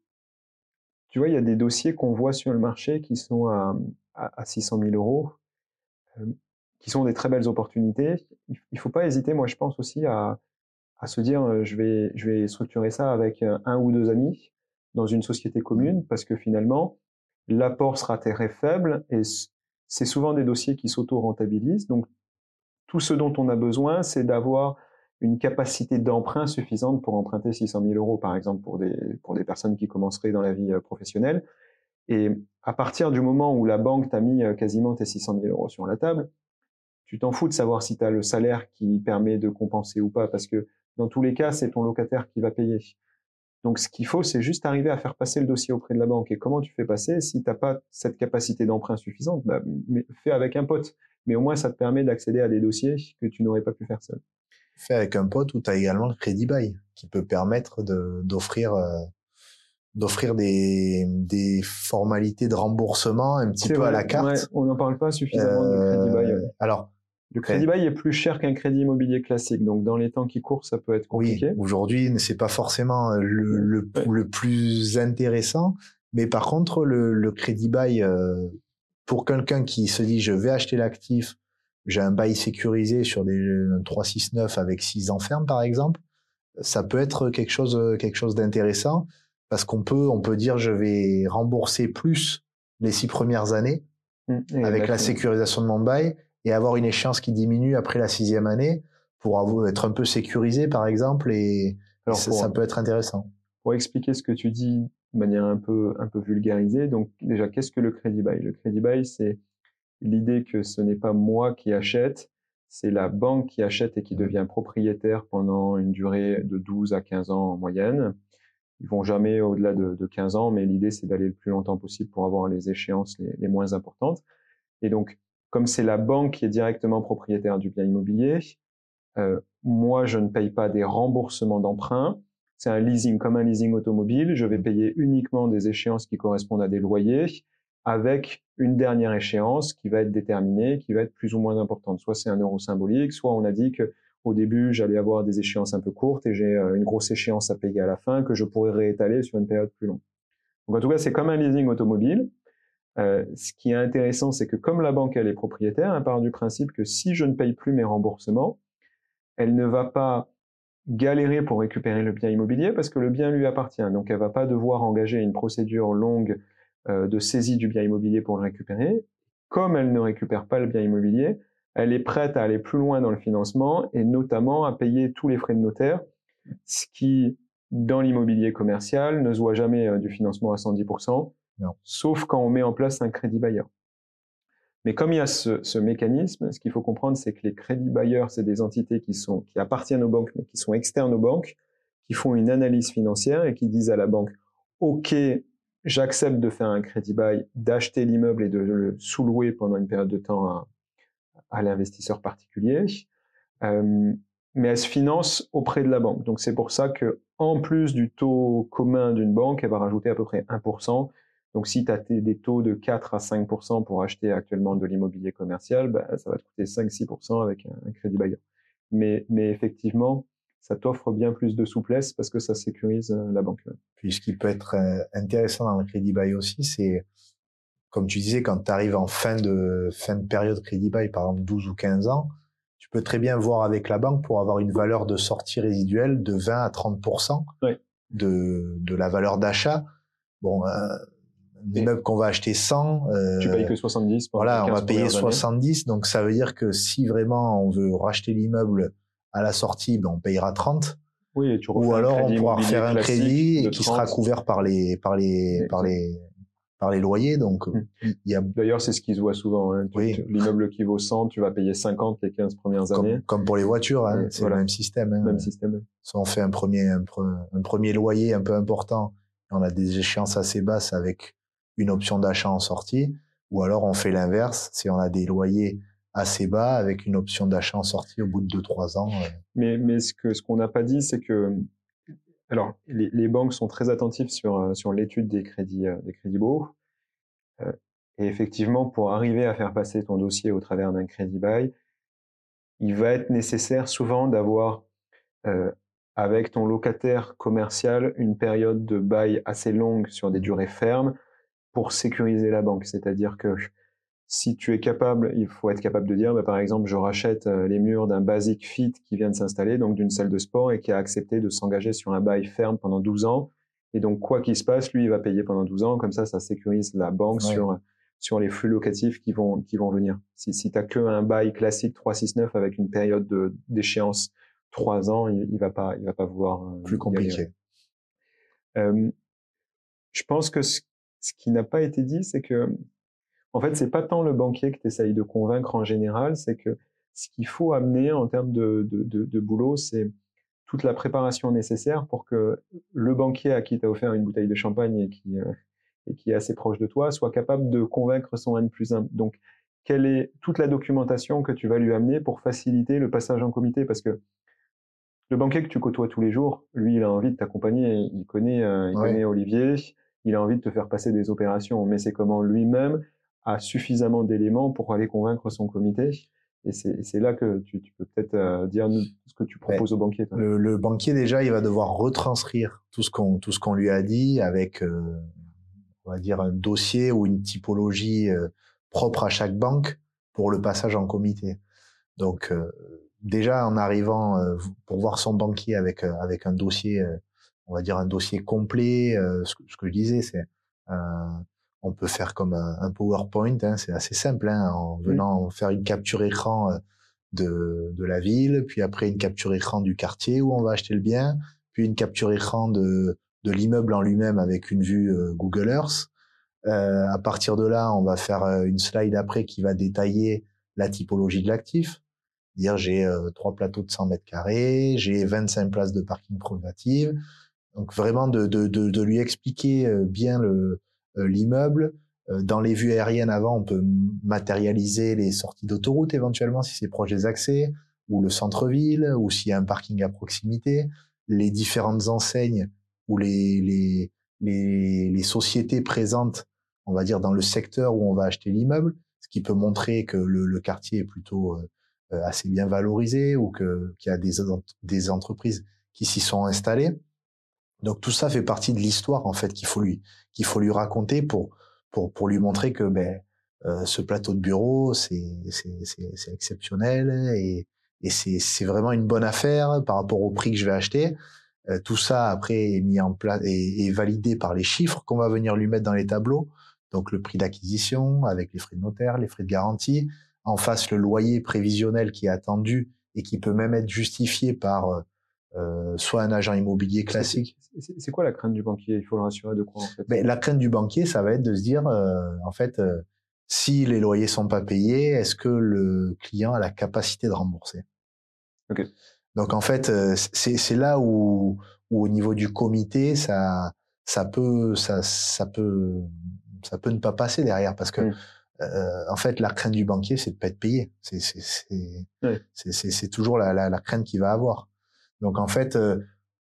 tu vois, il y a des dossiers qu'on voit sur le marché qui sont à, à, à six cent mille euros, euh, qui sont des très belles opportunités. Il ne faut pas hésiter, moi je pense aussi à, à se dire euh, je vais, je vais structurer ça avec un ou deux amis dans une société commune parce que finalement, l'apport sera très faible et c'est souvent des dossiers qui s'auto-rentabilisent. Donc, tout ce dont on a besoin, c'est d'avoir une capacité d'emprunt suffisante pour emprunter six cent mille euros, par exemple, pour des, pour des personnes qui commenceraient dans la vie professionnelle. Et à partir du moment où la banque t'a mis quasiment tes six cent mille euros sur la table, tu t'en fous de savoir si tu as le salaire qui permet de compenser ou pas, parce que dans tous les cas, c'est ton locataire qui va payer. Donc, ce qu'il faut, c'est juste arriver à faire passer le dossier auprès de la banque. Et comment tu fais passer? Si tu n'as pas cette capacité d'emprunt suffisante, bah, fais avec un pote. Mais au moins, ça te permet d'accéder à des dossiers que tu n'aurais pas pu faire seul. Fais avec un pote où tu as également le crédit bail qui peut permettre de, d'offrir, euh, d'offrir des, des formalités de remboursement un petit c'est peu vrai, à la carte. Ouais, on n'en parle pas suffisamment euh, du crédit bail. Ouais. Alors, le crédit bail est plus cher qu'un crédit immobilier classique. Donc, dans les temps qui courent, ça peut être compliqué. Oui, aujourd'hui, c'est pas forcément le, le, ouais. le plus intéressant. Mais par contre, le, le crédit bail, euh, pour quelqu'un qui se dit je vais acheter l'actif, j'ai un bail sécurisé sur des un trois six neuf avec six ans ferme par exemple, ça peut être quelque chose quelque chose d'intéressant parce qu'on peut on peut dire je vais rembourser plus les six premières années mmh, avec la sécurisation de mon bail et avoir une échéance qui diminue après la sixième année pour avoir, être un peu sécurisé par exemple et, Alors, et ça, pour, ça peut être intéressant. Pour expliquer ce que tu dis de manière un peu un peu vulgarisée, donc déjà qu'est-ce que le crédit bail? Le crédit bail, c'est l'idée que ce n'est pas moi qui achète, c'est la banque qui achète et qui devient propriétaire pendant une durée de douze à quinze ans en moyenne. Ils vont jamais au-delà de, de quinze ans, mais l'idée c'est d'aller le plus longtemps possible pour avoir les échéances les, les moins importantes. Et donc, comme c'est la banque qui est directement propriétaire du bien immobilier, euh, moi je ne paye pas des remboursements d'emprunt. C'est un leasing comme un leasing automobile. Je vais payer uniquement des échéances qui correspondent à des loyers, avec une dernière échéance qui va être déterminée, qui va être plus ou moins importante. Soit c'est un euro symbolique, soit on a dit que au début j'allais avoir des échéances un peu courtes et j'ai une grosse échéance à payer à la fin que je pourrais réétaler sur une période plus longue. Donc en tout cas c'est comme un leasing automobile. Euh, ce qui est intéressant, c'est que comme la banque elle est propriétaire, elle part du principe que si je ne paye plus mes remboursements, elle ne va pas galérer pour récupérer le bien immobilier parce que le bien lui appartient. Donc elle va pas devoir engager une procédure longue euh, de saisie du bien immobilier pour le récupérer. Comme elle ne récupère pas le bien immobilier, elle est prête à aller plus loin dans le financement et notamment à payer tous les frais de notaire, ce qui, dans l'immobilier commercial, ne se voit jamais euh, du financement à cent dix pour cent, non. Sauf quand on met en place un crédit bailleur. Mais comme il y a ce, ce mécanisme, ce qu'il faut comprendre, c'est que les crédits bailleurs, c'est des entités qui sont, qui appartiennent aux banques, mais qui sont externes aux banques, qui font une analyse financière et qui disent à la banque, OK, j'accepte de faire un crédit bail, d'acheter l'immeuble et de le sous-louer pendant une période de temps à, à l'investisseur particulier, euh, mais elle se finance auprès de la banque. Donc c'est pour ça que, en plus du taux commun d'une banque, elle va rajouter à peu près un pour cent. Donc, si tu as des taux de quatre à cinq pour cent pour acheter actuellement de l'immobilier commercial, bah, ça va te coûter cinq à six pour cent avec un, un crédit bailleur. Mais, mais effectivement, ça t'offre bien plus de souplesse parce que ça sécurise la banque. Puis, ce qui peut être intéressant dans le crédit bail aussi, c'est, comme tu disais, quand tu arrives en fin de, fin de période crédit bail, par exemple douze ou quinze ans, tu peux très bien voir avec la banque pour avoir une valeur de sortie résiduelle de vingt à trente pour cent oui. de, de la valeur d'achat. Bon, euh, l'immeuble qu'on va acheter cent, euh, tu payes que soixante-dix. Voilà, on va payer soixante-dix. Donc, ça veut dire que si vraiment on veut racheter l'immeuble à la sortie, ben, on payera trente. Oui, et tu Ou alors on pourra faire un crédit et qui sera couvert par les, par les, Exactement. par les, par les loyers. Donc, hum. il y a. D'ailleurs, c'est ce qui se voit souvent, hein. Oui. L'immeuble qui vaut cent, tu vas payer cinquante les quinze premières comme, années. Comme pour les voitures, hein. C'est voilà. le même système, hein. Même système. Si on fait un premier, un, un premier loyer un peu important, on a des échéances assez basses avec une option d'achat en sortie, ou alors on fait l'inverse, si on a des loyers assez bas avec une option d'achat en sortie au bout de deux trois ans. Euh... Mais, mais ce que, ce qu'on n'a pas dit, c'est que, alors, les, les banques sont très attentives sur, sur l'étude des crédits, des crédits baux. Euh, et effectivement, pour arriver à faire passer ton dossier au travers d'un crédit bail, il va être nécessaire souvent d'avoir, euh, avec ton locataire commercial, une période de bail assez longue sur des durées fermes pour sécuriser la banque. C'est-à-dire que si tu es capable, il faut être capable de dire, bah, par exemple, je rachète les murs d'un Basic Fit qui vient de s'installer, donc d'une salle de sport, et qui a accepté de s'engager sur un bail ferme pendant douze ans. Et donc, quoi qu'il se passe, lui, il va payer pendant douze ans. Comme ça, ça sécurise la banque ouais. sur, sur les flux locatifs qui vont, qui vont venir. Si, si tu n'as qu'un bail classique trois six neuf avec une période de, d'échéance trois ans, il, il va pas, il va pas vouloir. Euh, Plus compliqué. Euh, je pense que ce, ce qui n'a pas été dit, c'est que en fait, c'est pas tant le banquier que tu essayes de convaincre en général, c'est que ce qu'il faut amener en termes de, de, de, de boulot, c'est toute la préparation nécessaire pour que le banquier à qui tu as offert une bouteille de champagne et qui, euh, et qui est assez proche de toi soit capable de convaincre son N plus un. Donc, quelle est toute la documentation que tu vas lui amener pour faciliter le passage en comité? Parce que le banquier que tu côtoies tous les jours, lui, il a envie de t'accompagner, il connaît, euh, il ouais. connaît Olivier, il a envie de te faire passer des opérations, mais c'est comment lui-même a suffisamment d'éléments pour aller convaincre son comité. Et c'est, c'est là que tu, tu peux peut-être euh, dire ce que tu proposes ouais. au banquier. Toi. Le, le banquier, déjà, il va devoir retranscrire tout ce qu'on, tout ce qu'on lui a dit avec, euh, on va dire, un dossier ou une typologie euh, propre à chaque banque pour le passage en comité. Donc, euh, déjà, en arrivant euh, pour voir son banquier avec, euh, avec un dossier, euh, on va dire un dossier complet, euh, ce, que, ce que je disais, c'est... Euh, on peut faire comme un, un PowerPoint, hein, c'est assez simple, hein, en venant faire une capture écran de, de la ville, puis après une capture écran du quartier où on va acheter le bien, puis une capture écran de, de l'immeuble en lui-même avec une vue euh, Google Earth. Euh, à partir de là, on va faire euh, une slide après qui va détailler la typologie de l'actif. Dire j'ai euh, trois plateaux de cent mètres carrés, j'ai vingt-cinq places de parking privatives. Donc vraiment de, de, de, de lui expliquer euh, bien le euh, l'immeuble. Euh, dans les vues aériennes avant, on peut matérialiser les sorties d'autoroute éventuellement si c'est proche des accès, ou le centre-ville, ou s'il y a un parking à proximité, les différentes enseignes ou les, les, les, les sociétés présentes, on va dire, dans le secteur où on va acheter l'immeuble, ce qui peut montrer que le, le quartier est plutôt euh, assez bien valorisé ou que, qu'il y a des, des entreprises qui s'y sont installées. Donc tout ça fait partie de l'histoire en fait qu'il faut lui qu'il faut lui raconter pour pour pour lui montrer que ben euh, ce plateau de bureau c'est c'est c'est, c'est exceptionnel et et c'est c'est vraiment une bonne affaire par rapport au prix que je vais acheter. Euh, tout ça après est mis en place et est validé par les chiffres qu'on va venir lui mettre dans les tableaux. Donc le prix d'acquisition avec les frais de notaire, les frais de garantie, en face le loyer prévisionnel qui est attendu et qui peut même être justifié par Euh, soit un agent immobilier classique. C'est, c'est, c'est quoi la crainte du banquier? Il faut le rassurer de quoi en fait? Ben, la crainte du banquier, ça va être de se dire, euh, en fait, euh, si les loyers sont pas payés, est-ce que le client a la capacité de rembourser? Okay. Donc en fait, euh, c'est, c'est là où, où au niveau du comité, ça, ça peut, ça, ça peut, ça peut ne pas passer derrière parce que mmh. euh, en fait, la crainte du banquier, c'est de pas être payé. C'est, c'est, c'est, ouais. c'est, c'est, c'est toujours la, la, la crainte qu'il va avoir. Donc en fait, euh,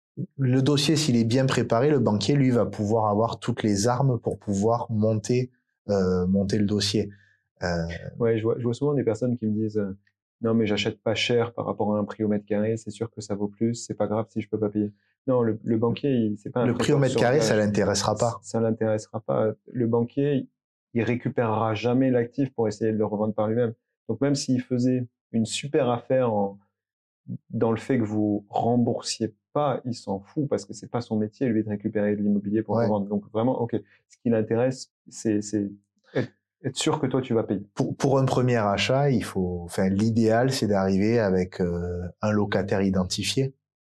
le dossier, s'il est bien préparé, le banquier, lui, va pouvoir avoir toutes les armes pour pouvoir monter, euh, monter le dossier. Euh... Ouais, je vois, je vois souvent des personnes qui me disent euh, non, mais j'achète pas cher par rapport à un prix au mètre carré. C'est sûr que ça vaut plus. C'est pas grave si je peux pas payer. Non, le, le banquier, il, c'est pas un le prix au mètre carré, ça l'intéressera pas. Ça l'intéressera pas. Le banquier, il récupérera jamais l'actif pour essayer de le revendre par lui-même. Donc même s'il faisait une super affaire en dans le fait que vous remboursiez pas, il s'en fout parce que c'est pas son métier, lui, de récupérer de l'immobilier pour Ouais. le vendre. Donc vraiment, ok, ce qui l'intéresse, c'est, c'est être, être sûr que toi, tu vas payer. Pour, pour un premier achat, il faut, enfin, l'idéal, c'est d'arriver avec euh, un locataire identifié.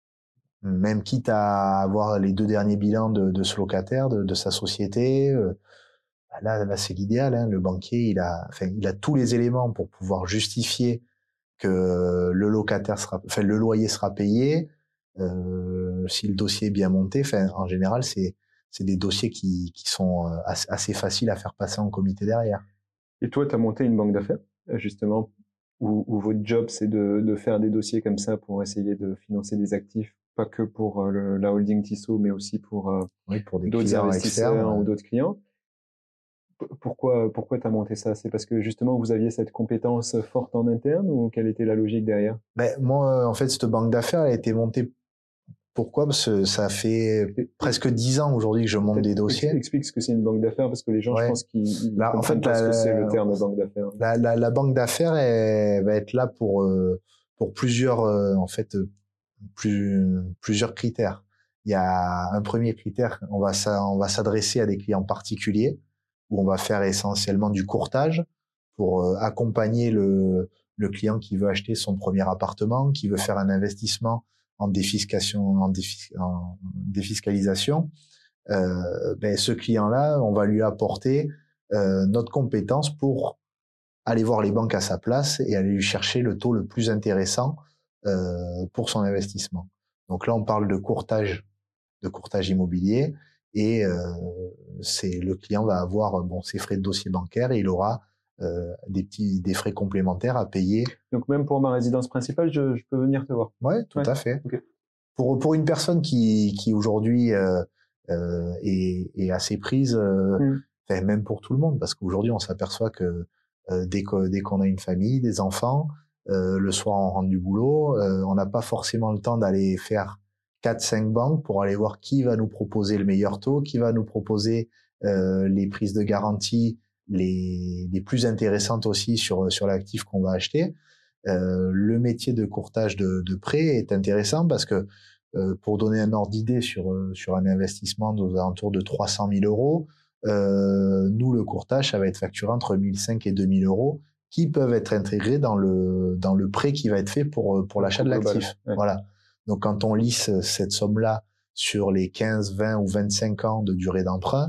Même quitte à avoir les deux derniers bilans de, de ce locataire, de, de sa société, euh, là, là c'est l'idéal. Hein. Le banquier, il a, enfin, il a tous les éléments pour pouvoir justifier que le locataire sera, enfin, le loyer sera payé, euh, si le dossier est bien monté. Enfin, en général, c'est, c'est des dossiers qui, qui sont assez, assez faciles à faire passer en comité derrière. Et toi, tu as monté une banque d'affaires, justement, où, où votre job, c'est de, de faire des dossiers comme ça pour essayer de financer des actifs, pas que pour euh, le, la holding Tissot, mais aussi pour, euh, oui, pour des d'autres clients investisseurs externes, ou ouais. d'autres clients. P- Pourquoi, pourquoi tu as monté ça? C'est parce que justement, vous aviez cette compétence forte en interne ou quelle était la logique derrière? Ben, moi, en fait, cette banque d'affaires elle a été montée. Pourquoi? Parce que ça fait Et- presque dix ans aujourd'hui que je monte Peut-être des ex- dossiers. explique ce que c'est une banque d'affaires parce que les gens, je Ouais. pense qu'ils ils Là, en comprennent fait, pas ce que c'est le la, terme banque d'affaires. la, la, la banque d'affaires elle va être là pour euh, pour plusieurs euh, en fait euh, plus, plusieurs critères. Il y a un premier critère, on va s'a- on va s'adresser à des clients particuliers où on va faire essentiellement du courtage pour euh, accompagner le le client qui veut acheter son premier appartement, qui veut faire un investissement en défiscation, en, défis, en défiscalisation. Euh, ben, ce client-là, on va lui apporter euh, notre compétence pour aller voir les banques à sa place et aller lui chercher le taux le plus intéressant euh, pour son investissement. Donc là, on parle de courtage, de courtage immobilier, et euh, c'est le client va avoir bon ses frais de dossier bancaire et il aura euh, des petits des frais complémentaires à payer. Donc même pour ma résidence principale, je, je peux venir te voir. Ouais, tout Ouais. à fait. Ok. Pour pour une personne qui qui aujourd'hui euh, euh, est, est assez prise, euh, Mm. enfin, même pour tout le monde, parce qu'aujourd'hui on s'aperçoit que euh, dès que dès qu'on a une famille, des enfants, euh, le soir on rentre du boulot, euh, on n'a pas forcément le temps d'aller faire quatre cinq banques pour aller voir qui va nous proposer le meilleur taux, qui va nous proposer euh, les prises de garantie les les plus intéressantes aussi sur sur l'actif qu'on va acheter. Euh, le métier de courtage de, de prêt est intéressant parce que euh, pour donner un ordre d'idée sur euh, sur un investissement aux alentours de trois cent mille euros, euh, nous le courtage ça va être facturé entre mille cinq et deux mille euros qui peuvent être intégrés dans le dans le prêt qui va être fait pour pour l'achat de l'actif. Ouais. Voilà. Donc quand on lisse cette somme là sur les quinze, vingt ou vingt-cinq ans de durée d'emprunt,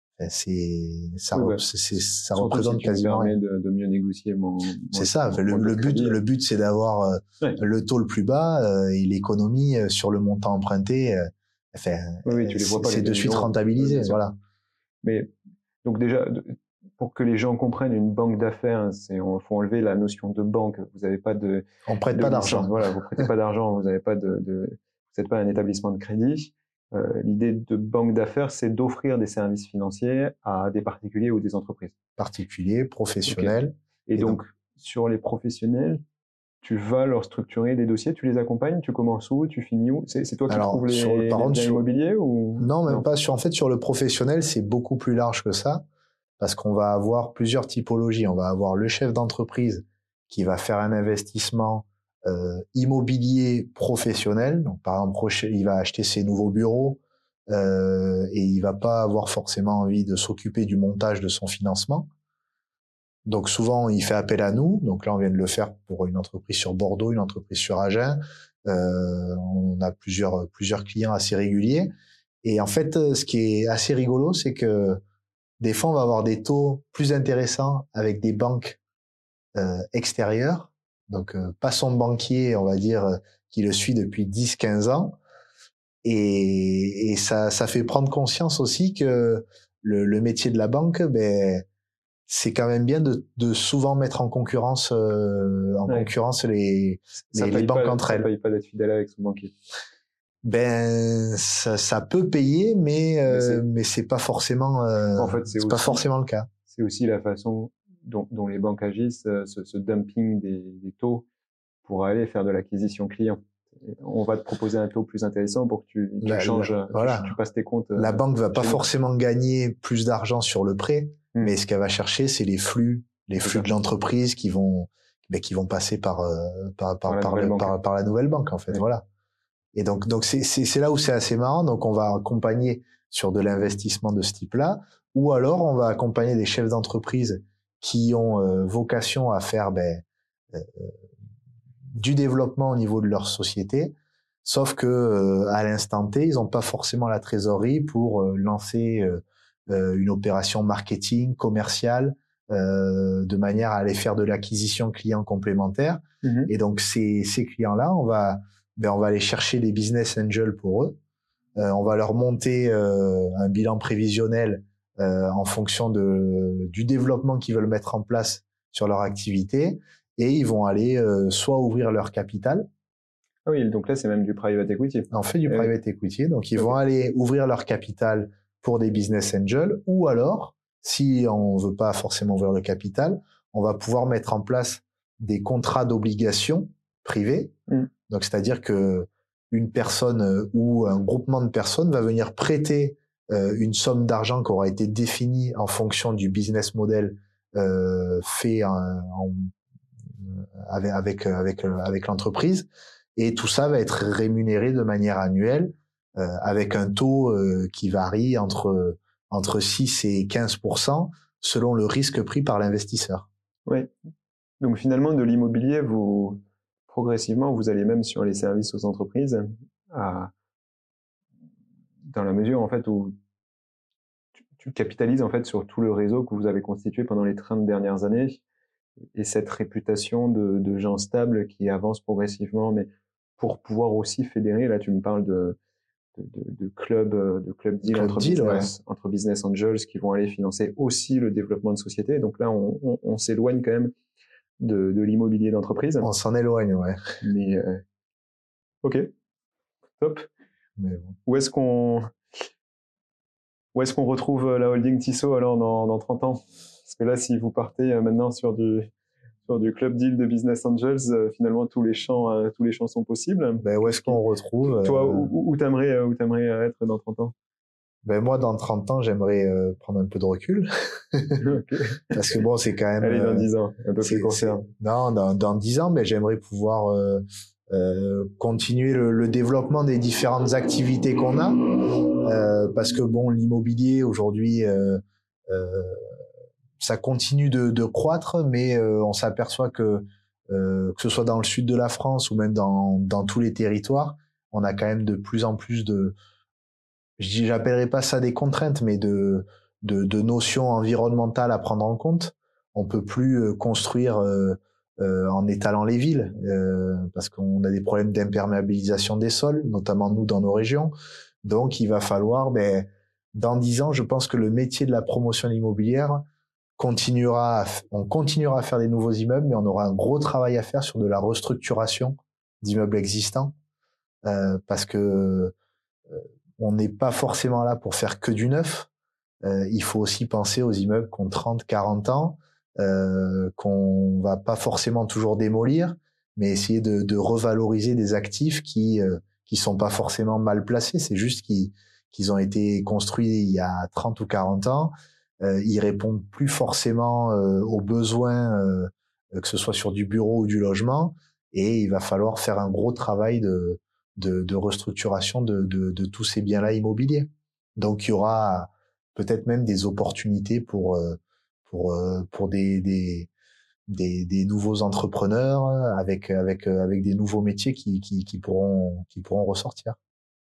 c'est ça, Oui, bah, c'est, c'est, ça surtout représente si tu me quasiment permets rien. de, de mieux négocier mon, C'est mon, ça. mon, Le, mon le taux de but, crédit. le but, c'est d'avoir euh, Ouais. le taux le plus bas euh, et l'économie euh, sur le montant emprunté. Euh, enfin, Oui, oui, tu les vois c'est, pas, les c'est de deux suite millions. rentabilisé. Oui, Voilà. Mais donc déjà, de- pour que les gens comprennent, une banque d'affaires, c'est on faut enlever la notion de banque. Vous n'avez pas de On prête de pas licence. d'argent. Voilà, vous prêtez pas d'argent, vous n'avez pas de, de vous n'êtes pas un établissement de crédit. Euh, l'idée de banque d'affaires, c'est d'offrir des services financiers à des particuliers ou des entreprises. Particulier, professionnel. Okay. Et, et donc, donc, sur les professionnels, tu vas leur structurer des dossiers, tu les accompagnes, tu commences où, tu finis où? C'est, c'est toi qui Alors, trouves les, sur, par les contre, biens sur... immobiliers ou non, même non. pas. Sur, en fait, sur le professionnel, c'est beaucoup plus large que ça parce qu'on va avoir plusieurs typologies. On va avoir le chef d'entreprise qui va faire un investissement euh, immobilier professionnel. Donc, par exemple, il va acheter ses nouveaux bureaux euh, et il va pas avoir forcément envie de s'occuper du montage de son financement. Donc, souvent, il fait appel à nous. Donc là, on vient de le faire pour une entreprise sur Bordeaux, une entreprise sur Agen. Euh, on a plusieurs plusieurs clients assez réguliers. Et en fait, ce qui est assez rigolo, c'est que des fois, on va avoir des taux plus intéressants avec des banques euh, extérieures. Donc, euh, pas son banquier, on va dire, euh, qui le suit depuis dix quinze ans. Et, et ça, ça fait prendre conscience aussi que le, le métier de la banque, ben, c'est quand même bien de, de souvent mettre en concurrence, euh, en ouais. concurrence les, les, les banques pas, entre ça elles. Ça paye pas d'être fidèle avec son banquier. Ben, ça, ça peut payer, mais, euh, mais, c'est, mais c'est pas forcément, euh, en fait, c'est, c'est aussi, pas forcément le cas. C'est aussi la façon dont, dont les banques agissent, ce, ce dumping des, des taux pour aller faire de l'acquisition client. On va te proposer un taux plus intéressant pour que tu, tu la, changes, la, voilà. tu, tu passes tes comptes. La euh, banque va pas nous. forcément gagner plus d'argent sur le prêt, mmh. mais ce qu'elle va chercher, c'est les flux, les c'est flux ça. de l'entreprise qui vont, ben, qui vont passer par, euh, par, par, par, par, la le, par, par la nouvelle banque, en fait, oui. voilà. Et donc, donc c'est, c'est, c'est là où c'est assez marrant. Donc, on va accompagner sur de l'investissement de ce type-là, ou alors on va accompagner des chefs d'entreprise qui ont euh, vocation à faire ben, euh, du développement au niveau de leur société, sauf que euh, à l'instant T, ils n'ont pas forcément la trésorerie pour euh, lancer euh, euh, une opération marketing, commerciale, euh, de manière à aller faire de l'acquisition client complémentaire. Mmh. Et donc ces, ces clients-là, on va ben, on va aller chercher des business angels pour eux. Euh, on va leur monter euh, un bilan prévisionnel euh, en fonction de, du développement qu'ils veulent mettre en place sur leur activité, et ils vont aller euh, soit ouvrir leur capital. Ah oui, donc là, c'est même du private equity. On fait du Euh, private equity, donc ils ok. vont aller ouvrir leur capital pour des business angels, ou alors, si on veut pas forcément ouvrir le capital, on va pouvoir mettre en place des contrats d'obligation privés. Mm. Donc, c'est-à-dire que une personne euh, ou un groupement de personnes va venir prêter euh, une somme d'argent qui aura été définie en fonction du business model euh, fait en, en, avec avec avec, avec l'entreprise, et tout ça va être rémunéré de manière annuelle euh, avec un taux euh, qui varie entre entre six et quinze pour cent selon le risque pris par l'investisseur. Oui. Donc finalement, de l'immobilier, vous progressivement, vous allez même sur les services aux entreprises, à, dans la mesure en fait où tu, tu capitalises en fait sur tout le réseau que vous avez constitué pendant les trente dernières années et cette réputation de, de gens stables qui avancent progressivement, mais pour pouvoir aussi fédérer. Là, tu me parles de de, de, de clubs de club deal Club entre deal, business ouais. entre business angels qui vont aller financer aussi le développement de sociétés. Donc là, on, on, on s'éloigne quand même de, de l'immobilier d'entreprise. On s'en éloigne, ouais. Mais euh, ok, top. Mais bon. Où est-ce qu'on où est-ce qu'on retrouve la holding Tissot alors dans, dans trente ans? Parce que là, si vous partez maintenant sur du sur du club deal de business angels, euh, finalement tous les champs euh, tous les champs sont possibles. Ben, où est-ce qu'on retrouve Toi, euh... où, où t'aimerais où t'aimerais être dans trente ans? Ben moi, dans trente ans, j'aimerais euh, prendre un peu de recul. Okay. Parce que bon, c'est quand même... Allez, dans euh, dix ans, un peu plus court terme. Non, dans, dans dix ans, mais j'aimerais pouvoir euh, euh, continuer le, le développement des différentes activités qu'on a. Euh, parce que bon, l'immobilier, aujourd'hui, euh, euh, ça continue de, de croître, mais euh, on s'aperçoit que, euh, que ce soit dans le sud de la France ou même dans, dans tous les territoires, on a quand même de plus en plus de... Je dis, j'appellerais pas ça des contraintes, mais de, de, de notions environnementales à prendre en compte. On peut plus euh, construire euh, euh, en étalant les villes, euh, parce qu'on a des problèmes d'imperméabilisation des sols, notamment nous dans nos régions. Donc, il va falloir, ben, dans dix ans, je pense que le métier de la promotion immobilière continuera, à, on continuera à faire des nouveaux immeubles, mais on aura un gros travail à faire sur de la restructuration d'immeubles existants, euh, parce que on n'est pas forcément là pour faire que du neuf. Euh, il faut aussi penser aux immeubles qui ont trente, quarante ans, euh, qu'on va pas forcément toujours démolir, mais essayer de, de revaloriser des actifs qui euh, qui sont pas forcément mal placés. C'est juste qu'ils qu'ils ont été construits il y a trente ou quarante ans. Euh, ils répondent plus forcément euh, aux besoins, euh, que ce soit sur du bureau ou du logement, et il va falloir faire un gros travail de de, de restructuration de, de, de tous ces biens-là immobiliers. Donc il y aura peut-être même des opportunités pour pour pour des des des, des nouveaux entrepreneurs avec avec avec des nouveaux métiers qui qui, qui pourront qui pourront ressortir.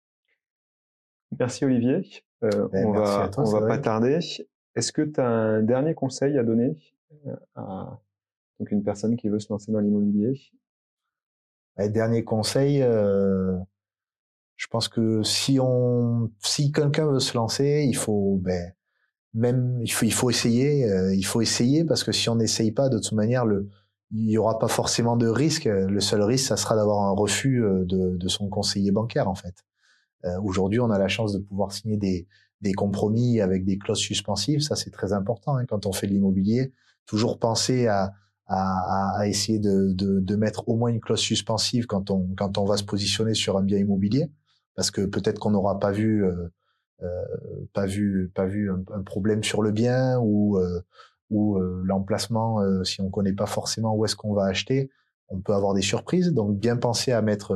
Merci Olivier. Euh, Ben, on merci à va toi, on va pas Cédric. tarder. Est-ce que tu as un dernier conseil à donner à donc une personne qui veut se lancer dans l'immobilier? Ben, dernier conseil, euh, je pense que si on si quelqu'un veut se lancer, il faut ben même il faut il faut essayer, euh, il faut essayer, parce que si on n'essaye pas, de toute manière, le il y aura pas forcément de risque. Le seul risque, ça sera d'avoir un refus de, de son conseiller bancaire, en fait. Euh, aujourd'hui, on a la chance de pouvoir signer des des compromis avec des clauses suspensives. Ça, c'est très important, hein, quand on fait de l'immobilier. Toujours penser à à, à essayer de, de de mettre au moins une clause suspensive quand on quand on va se positionner sur un bien immobilier, parce que peut-être qu'on n'aura pas vu euh, euh, pas vu pas vu un, un problème sur le bien, ou euh, ou euh, l'emplacement, euh, si on connaît pas forcément où est-ce qu'on va acheter, on peut avoir des surprises. Donc bien penser à mettre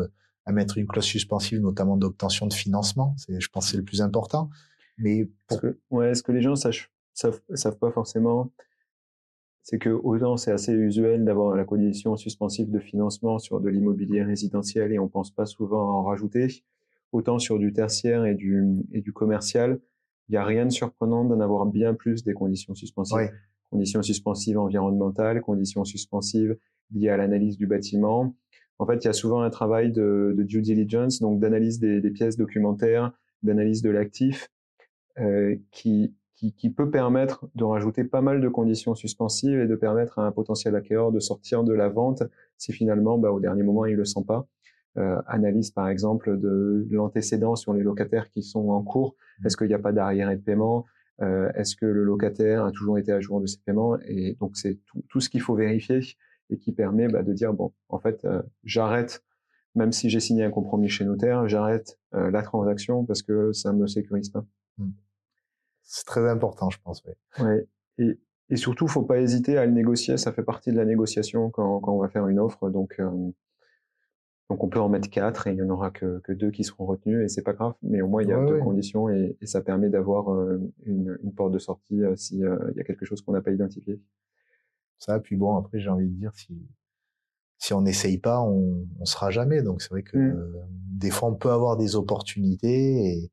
à mettre une clause suspensive, notamment d'obtention de financement. C'est, je pense que c'est le plus important. Mais pour... Est-ce que, ouais, est-ce que les gens sachent, savent, savent pas forcément, c'est que autant c'est assez usuel d'avoir la condition suspensive de financement sur de l'immobilier résidentiel et on pense pas souvent à en rajouter, autant sur du tertiaire et du, et du commercial, il n'y a rien de surprenant d'en avoir bien plus des conditions suspensives. Oui. Conditions suspensives environnementales, conditions suspensives liées à l'analyse du bâtiment. En fait, il y a souvent un travail de, de due diligence, donc d'analyse des, des pièces documentaires, d'analyse de l'actif, euh, qui, qui, qui peut permettre de rajouter pas mal de conditions suspensives et de permettre à un potentiel acquéreur de sortir de la vente si finalement, bah, au dernier moment, il le sent pas. Euh, analyse par exemple de l'antécédent sur les locataires qui sont en cours. Est-ce qu'il n'y a pas d'arriéré de paiement? euh, Est-ce que le locataire a toujours été à jour de ses paiements? Et donc c'est tout, tout ce qu'il faut vérifier et qui permet bah, de dire bon, en fait, euh, j'arrête, même si j'ai signé un compromis chez notaire, j'arrête euh, la transaction parce que ça me sécurise pas. C'est très important, je pense. Oui. Ouais. Et, et surtout, faut pas hésiter à le négocier. Ça fait partie de la négociation quand, quand on va faire une offre. Donc euh, Donc on peut en mettre quatre et il y en aura que, que deux qui seront retenus et c'est pas grave. Mais au moins il y a Ouais, deux ouais. conditions et, et ça permet d'avoir euh, une, une porte de sortie euh, si euh, il y a quelque chose qu'on n'a pas identifié. Ça, puis bon, après j'ai envie de dire si si on n'essaye pas, on on sera jamais. Donc c'est vrai que Mm. euh, des fois on peut avoir des opportunités et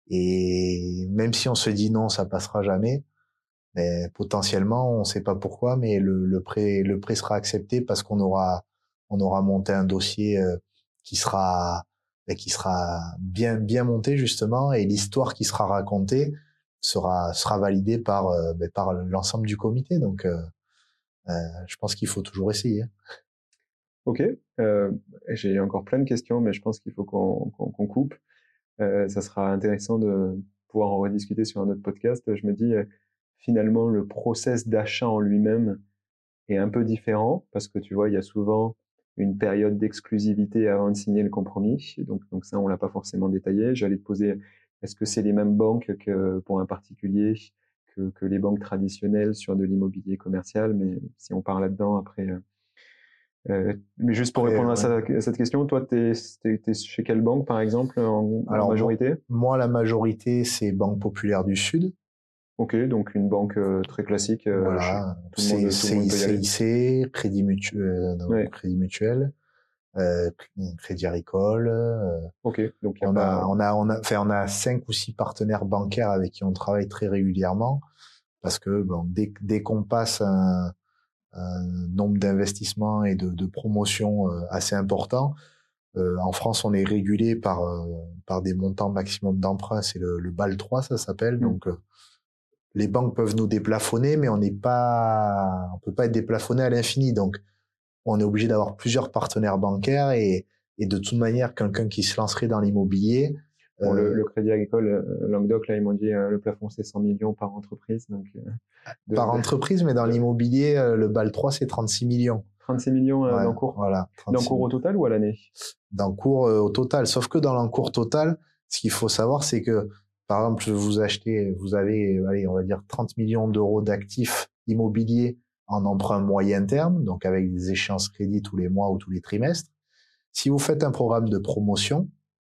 et même si on se dit non, ça passera jamais, mais potentiellement on sait pas pourquoi, mais le le prêt le prêt sera accepté parce qu'on aura on aura monté un dossier euh, qui sera qui sera bien bien monté justement et l'histoire qui sera racontée sera sera validée par euh, ben, par l'ensemble du comité. Donc euh, euh, je pense qu'il faut toujours essayer. Ok, euh, j'ai encore plein de questions, mais je pense qu'il faut qu'on qu'on, qu'on coupe. Euh, ça sera intéressant de pouvoir en rediscuter sur un autre podcast. Je me dis, euh, finalement, le process d'achat en lui-même est un peu différent parce que tu vois, il y a souvent une période d'exclusivité avant de signer le compromis. Donc, donc ça, on l'a pas forcément détaillé. J'allais te poser, est-ce que c'est les mêmes banques que pour un particulier que, que les banques traditionnelles sur de l'immobilier commercial? Mais si on part là-dedans, après, euh, euh, mais juste pour Après, répondre à, ouais. ça, à cette question, toi, t'es, t'es, t'es chez quelle banque, par exemple, en, en Alors moi, majorité? moi, la majorité, c'est Banque Populaire du Sud. Ok, donc une banque euh, très classique, euh, chez- Voilà, tout le c'est monde, tout le monde peut y aller. C I C, Crédit Mutuel, non, Ouais, Crédit Mutuel, euh, Crédit Agricole. euh, ok, donc il n'y a on pas... a, on a, on a, enfin, on a cinq ou six partenaires bancaires avec qui on travaille très régulièrement parce que bon, dès, dès qu'on passe un, un nombre d'investissements et de, de promotions euh, assez important, euh, en France, on est régulé par euh, par des montants maximum d'emprunt, c'est le, le B A L trois, ça s'appelle. Hmm. Donc euh, les banques peuvent nous déplafonner, mais on n'est pas, on peut pas être déplafonné à l'infini. Donc, on est obligé d'avoir plusieurs partenaires bancaires et, et de toute manière, quelqu'un qui se lancerait dans l'immobilier, Bon, le, euh, le Crédit Agricole euh, Languedoc, là, ils m'ont dit euh, le plafond, c'est cent millions par entreprise. Donc, euh, de, par de, entreprise, mais dans de l'immobilier, euh, le B A L trois, c'est trente-six millions. trente-six millions euh, Ouais, d'encours. voilà, trente-six D'encours au millions. total ou à l'année? D'encours euh, au total. Sauf que dans l'encours total, ce qu'il faut savoir, c'est que, par exemple, vous achetez, vous avez, allez, on va dire trente millions d'euros d'actifs immobiliers en emprunt moyen terme, donc avec des échéances crédit tous les mois ou tous les trimestres. Si vous faites un programme de promotion,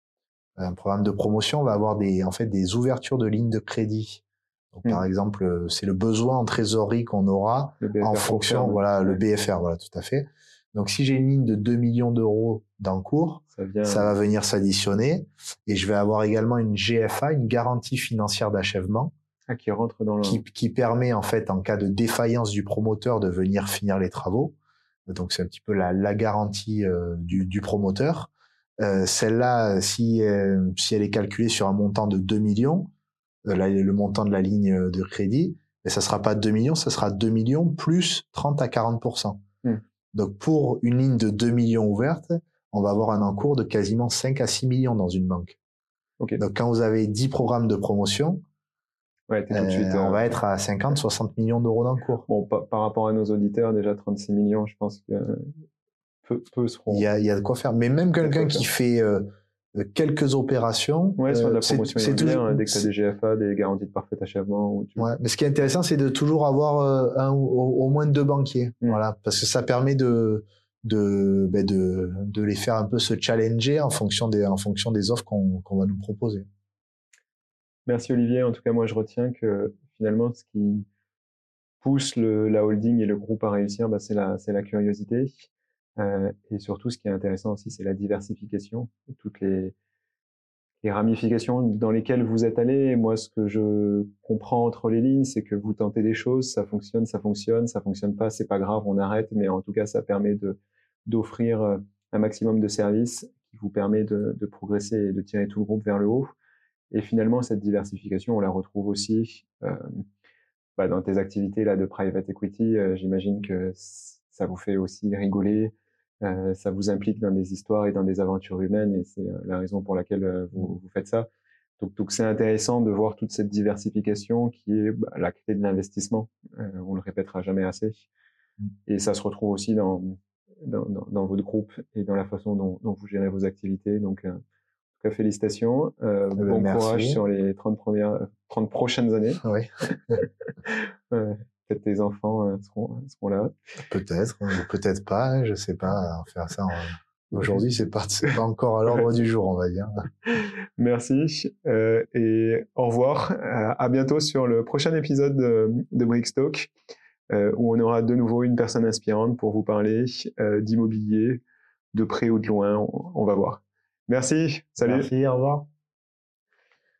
un programme de promotion va avoir des, en fait, des ouvertures de lignes de crédit. Donc, Hmm. par exemple, c'est le besoin en trésorerie qu'on aura Le en B F R court fonction, terme. voilà, Ouais. le B F R, voilà, tout à fait. Donc, si j'ai une ligne de deux millions d'euros d'encours, Ça vient. ça va venir s'additionner et je vais avoir également une G F A, une garantie financière d'achèvement, Ah, qui rentre dans le. qui, qui permet, en fait, en cas de défaillance du promoteur, de venir finir les travaux. Donc, c'est un petit peu la, la garantie euh, du, du promoteur. Euh, celle-là, si, euh, si elle est calculée sur un montant de deux millions, euh, la, le montant de la ligne de crédit, mais ça sera pas deux millions, ça sera deux millions plus trente à quarante pour cent. Hmm. Donc, pour une ligne de deux millions ouverte, on va avoir un encours de quasiment cinq à six millions dans une banque. Ok. Donc, quand vous avez dix programmes de promotion, Ouais, t'es tout de suite. euh, on euh, va être à cinquante, soixante millions d'euros d'encours. Bon, pa- par rapport à nos auditeurs, déjà trente-six millions, je pense que peu, peu Il seront. y a, il y a de quoi faire. Mais même Il y a de quelqu'un quoi qui faire. fait euh, quelques opérations, Ouais, sur de euh, la c'est promotion c'est immobilière, toujours... hein, dès que tu as des c'est- G F A, des garanties de parfait achèvement, où tu. Ouais, mais ce qui est intéressant, c'est de toujours avoir euh, un, au, au moins deux banquiers, Hmm. voilà, parce que ça permet de de, ben de, de les faire un peu se challenger en fonction des, en fonction des offres qu'on qu'on va nous proposer. Merci Olivier. En tout cas, moi, je retiens que finalement, ce qui pousse le, la holding et le groupe à réussir, bah, c'est la, c'est la curiosité. Euh, et surtout, ce qui est intéressant aussi, c'est la diversification. Toutes les, les ramifications dans lesquelles vous êtes allé. Moi, ce que je comprends entre les lignes, c'est que vous tentez des choses, ça fonctionne, ça fonctionne, ça fonctionne pas, c'est pas grave, on arrête. Mais en tout cas, ça permet de d'offrir un maximum de services qui vous permet de, de progresser et de tirer tout le groupe vers le haut. Et finalement, cette diversification, on la retrouve aussi euh, bah, dans tes activités là de private equity. Euh, j'imagine que ça vous fait aussi rigoler, euh, ça vous implique dans des histoires et dans des aventures humaines, et c'est la raison pour laquelle euh, vous, vous faites ça. Donc, donc c'est intéressant de voir toute cette diversification qui est bah, la clé de l'investissement. Euh, on le répétera jamais assez. Et ça se retrouve aussi dans, dans, dans, dans votre groupe et dans la façon dont, dont vous gérez vos activités. Donc, euh, en tout cas, félicitations. Euh, Eh ben, bon courage merci. sur les trente premières, trente prochaines années. Oui. euh, peut-être tes enfants euh, seront, seront là. Peut-être, ou peut-être pas, je sais pas, faire ça en... Aujourd'hui, c'est pas, c'est pas encore à l'ordre du jour, on va dire. Merci euh, et au revoir. Euh, à bientôt sur le prochain épisode de, de Brickstock euh, où on aura de nouveau une personne inspirante pour vous parler euh, d'immobilier, de près ou de loin, on, on va voir. Merci, salut. Merci, au revoir.